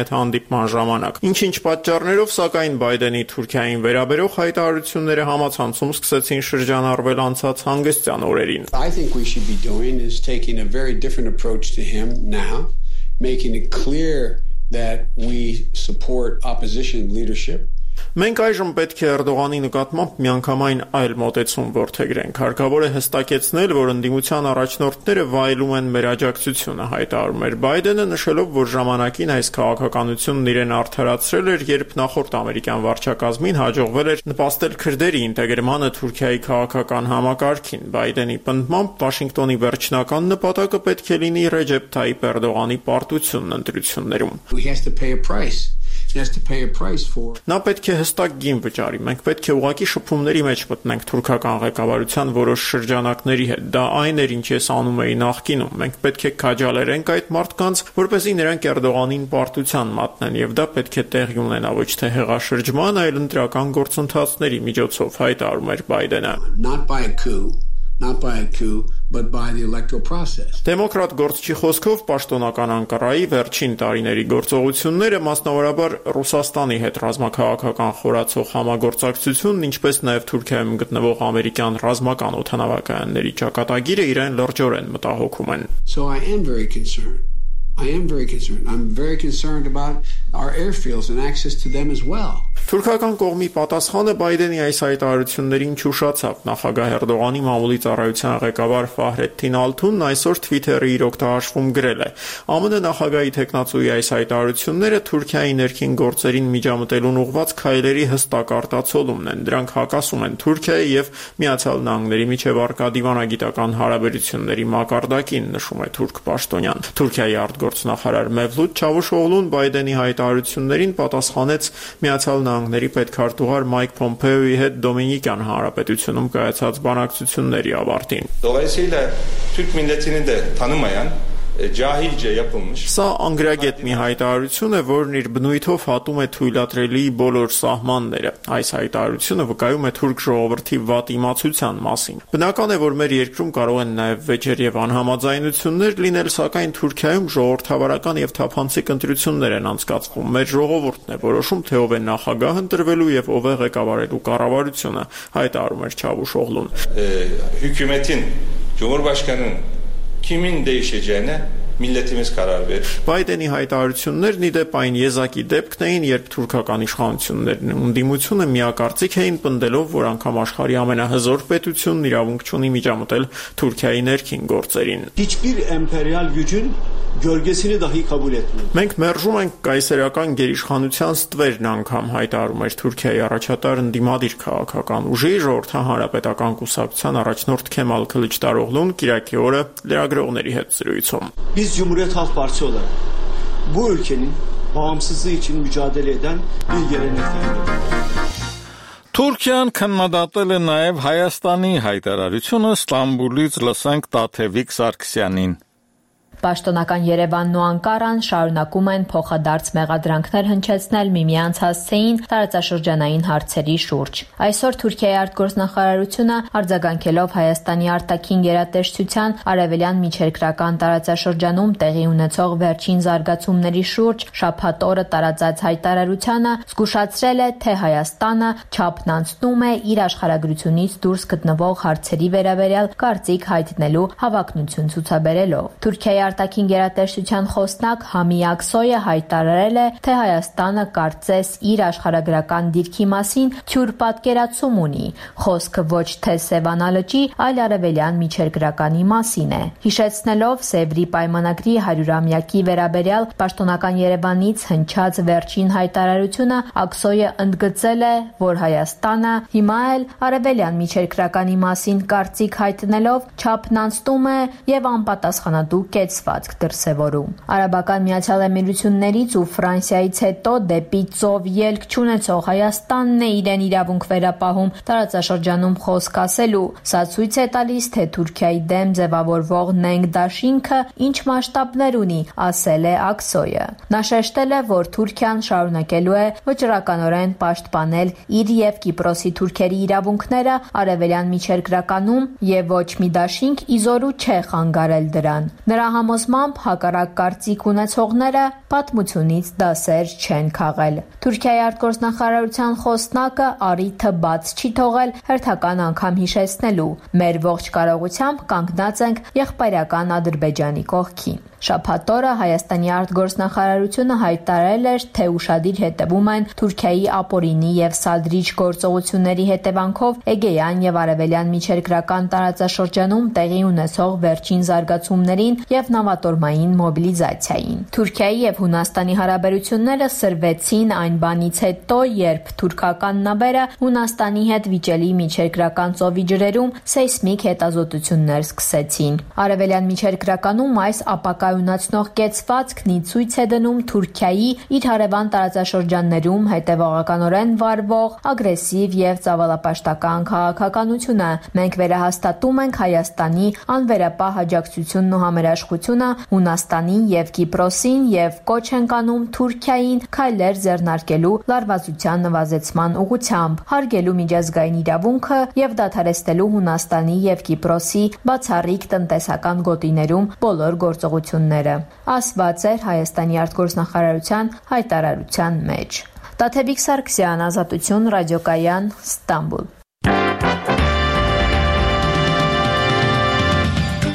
հետ հանդիպման ժամանակ։ Ինչ-ինչ պատճառներով, սակայն Բայդենի Թուրքիային վերաբերող հայտարարությունները համացանցում սկսեցին շրջանառվել անցած հանգստյան օրերին։ I think we should be doing is taking a very different approach to him now, making it clear that we support opposition leadership. Մենք այժմ պետք է Էրդողանի նկատմամբ միանգամայն այլ մոտեցում որդեգրենք։ Հարկավոր է հստակեցնել, որ ընդդիմության առաջնորդները վայելում են մեր աջակցությունը, հայտարարում էր Բայդենը, նշելով, որ ժամանակին այս քաղաքականությունն իրեն արդարացրել էր, երբ նախորդ ամերիկյան վարչակազմին հաջողվել էր նպաստել քրդերի ինտեգրմանը Թուրքիայի քաղաքական համակարգին։ Բայդենի պնդմամբ Վաշինգտոնի վերջնական նպատակը պետք է լինի Ռեջեփ Թայիփ Էրդողանի պարտությունն ընտրություններում։ He has to pay a price. He has to pay a price for. Նա պետք է հստակ գին վճարի։ Մենք պետք է ուղղակի շփումների մեջ մտնենք թուրքական ղեկավարության որոշ շրջանակների հետ։ Դա այն էր, ինչ ես անում էի նախկինում։ Մենք պետք է քաջալերենք այդ մարդկանց, որպեսզի նրանք Էրդողանին պարտության մատնեն, եւ դա պետք է տեղի ունենա ոչ թե հեղաշրջման, այլ ընտրական գործընթացների միջոցով, հայտարարում էր Բայդենը։ Not by a coup. Not by a coup, but by the electoral process. Դեմոկրատ գործչի խոսքով պաշտոնական Անկարայի վերջին տարիների գործողությունները, մասնավորաբար Ռուսաստանի հետ ռազմաքաղաքական խորացող համագործակցությունն, ինչպես նաև Թուրքիայում գտնվող ամերիկյան ռազմական օդանավակայանների ճակատագիրը իրեն լրջորեն մտահոգում են։ So I am very concerned. I am very concerned. I'm very concerned about our airfields and access to them as well. Թուրքական կողմի պատասխանը Բայդենի այս հայտարարություններին չուշացավ։ Նախագահ Էրդողանի մամուլի ծառայության ղեկավար Ֆահրեդդին Ալթունն այսօր Twitter-ի իր օգտահաշվում գրել է. ԱՄՆ նախագահի տեխնացուի այս հայտարարությունները Թուրքիայի ներքին գործերին միջամտելուն ուղղված քայլերի հստակ արտացոլումն են։ Դրանք հակասում են Թուրքիայի եւ Միացյալ Նահանգների միջև առկա դիվանագիտական հարաբերությունների մակարդակին, նշում է թուրք պաշտոնյան։ Թուրքիայի արտգործնախարար Մեվլութ Չավուշօղլուն Բայդենի հայտարարություններին պատասխանեց Միացյալ Նահանգների պետքարտուղար Մայք Փոմփեոյի հետ Դոմինիկյան Հանրապետությունում կայացած բանակցությունների ավարտին։ Dolayısıyla Türk milletini de tanımayan cahilce yapılmış. Սա անգրագետ մի հայտարարություն է, որն իր բնույթով հատում է թույլատրելի բոլոր սահմանները։ Այս հայտարարությունը վկայում է թուրք ժողովրդի վատ իմացության մասին։ Բնական է, որ մեր երկրում կարող են նաև վեճեր եւ անհամաձայնություններ լինել, սակայն Թուրքիայում ժողովրդավարական եւ թափանցիկ ընտրություններ են անցկացվում։ Մեր ժողովուրդն է որոշում, թե ով է նախագահ ընտրվելու եւ ով է ղեկավարելու կառավարությունը, հայտարարում էր Չավուշօղլուն։ Hükümetin, Cumhurbaşkanının kimin değişeceğine milletimiz karar verir. Բայդենի հայտարարություններն ի դեպ այն եզակի դեպքն էին, երբ թուրքական իշխանություններն ընդդիմությունը միակարծիք էին պնդելով, որ անգամ աշխարհի ամենահզոր պետությունն իրավունք չունի միջամտել Թուրքիայի ներքին գործերին։ Hiçbir emperyal gücün gölgesini dahi kabul etmiyor. Մենք մերժում ենք կայսերական գերիշխանության ստվերն անգամ, հայտարարում էր Թուրքիայի առաջատար ընդդիմադիր քաղաքական ուժի ժողովրդական հանրապետական կուսակցության առաջնորդ Քեմալ Քılıçdaroğlu'nun Կիրակի օրը լրագրողների հետ զրույցում։ Biz Cumhuriyet Halk Partisi olarak bu ülkenin bağımsızlığı için mücadele eden bir gelenekteyiz. Թուրքիան քննադատել է նաև Հայաստանի հայտարարությունը Ստամբուլից լսենք Տաթևիկ Սարգսյանին։ Պաշտոնական Երևանն ու Անկարան շարունակում են փոխադարձ մեղադրանքներ հնչեցնել միմյանց հասցեին տարածաշրջանային հարցերի շուրջ։ Այսօր Թուրքիայի արտգործնախարարությունը արձագանքելով Հայաստանի արտաքին գերատեսչության արևելյան միջերկրական տարածաշրջանում տեղի ունեցող վերջին զարգացումների շուրջ շաբաթ օրը տարածած հայտարարությանը զգուշացրել է, թե Հայաստանը չափն անցնում է իր աշխարհագրությունից դուրս գտնվող հարցերի վերաբերյալ կարծիք հայտնելու հավակնություն ցուցաբերելով։ Թուրքիայի արտաքին գերատեսչության խոսնակ Համի Ակսոյը հայտարարել է, թե Հայաստանը կարծես իր աշխարհագրական դիրքի մասին թյուր պատկերացում ունի։ Խոսքը ոչ թե Սևանալճի, այլ արևելյան միջերկրականի մասին է։ Հիշեցնելով Սևրի պայմանագրի հարյուրամյակի վերաբերյալ պաշտոնական Երևանից հնչած վերջին հայտարարությունը, Ակսոյը ընդգծել է, որ Հայաստանը հիմա էլ արևելյան միջերկրականի մասին կարծիք հայտնելով չափն անցնում է եւ անպատասխանատու կեցվածք դրսևորում։ Արաբական Միացյալ Էմիրություններից ու Ֆրանսիայից հետո դեպի ծով ելք չունեցող Հայաստանն է իրեն իրավունք վերապահում տարածաշրջանում խոսք ասելու։ Սա ցույց է տալիս, թե Թուրքիայի դեմ ձևավորվող նենգ դաշինքը ինչ մասշտաբներ ունի, ասել է Ակսոյը։ Նա շեշտել է, որ Թուրքիան շարունակելու է վճռականորեն պաշտպանել իր եւ Կիպրոսի թուրքերի իրավունքները արևելյան միջերկրականում եւ ոչ մի դաշինք իզորու չէ խանգարել դրան։ Նրա համոզմամբ հակառակ կարծիք ունեցողները պատմությունից դասեր չեն քաղել։ Թուրքիայի արտգործնախարարության խոսնակը առիթը բաց չի թողել հերթական անգամ հիշեցնելու. «Մեր ողջ կարողությամբ կանգնած ենք եղբայրական Ադրբեջանի կողքին»։ Շաբաթ օրը Հայաստանի արտգործնախարարությունը հայտարարել էր, թե ուշադիր հետևում են Թուրքիայի ապօրինի եւ սադրիչ գործողությունների հետևանքով Էգեյան եւ Արևելյան միջերկրական տարածաշրջանում տեղի ունեցող վերջին զարգացումներին եւ նավատորմային մոբիլիզացիային։ Թուրքիայի եւ Հունաստանի հարաբերությունները սրվեցին այն բանից հետո, երբ թուրքական նավերը Հունաստանի հետ վիճելի միջերկրական ծովի ջրերում սեյսմիկ հետազոտություններ սկսեցին։ Արևելյան միջերկրականում այս ապակա յունացնող կեցվածքն ի ցույց է դնում Թուրքիայի իր հարևան տարածաշրջաններում հետևողականորեն վարվող ագրեսիվ եւ ծավալապաշտական քաղաքականությունը։ Մենք վերահաստատում ենք Հայաստանի անվերապահ աջակցությունն ու համերաշխությունը Հունաստանին եւ Կիպրոսին եւ կոչ ենք անում Թուրքիային քայլեր ձեռնարկելու լարվածության նվազեցման ուղղությամբ, հարգելու միջազգային իրավունքը եւ դադարեցնելու Հունաստանի եւ Կիպրոսի բացառիկ տնտեսական գոտիներում բոլոր գործողությունները, ասված էր Հայաստանի արտգործնախարարության հայտարարության մեջ։ Տաթևիկ Սարգսյան, Ազատություն, ռադիոկայան, Ստամբուլ։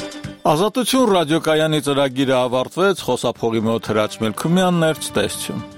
Ազատություն ռադիոկայանի ծրագիրը ավարտվեց, խոսափողի մոտ Հրաչ Մելքումյանն էր, ցտեսություն։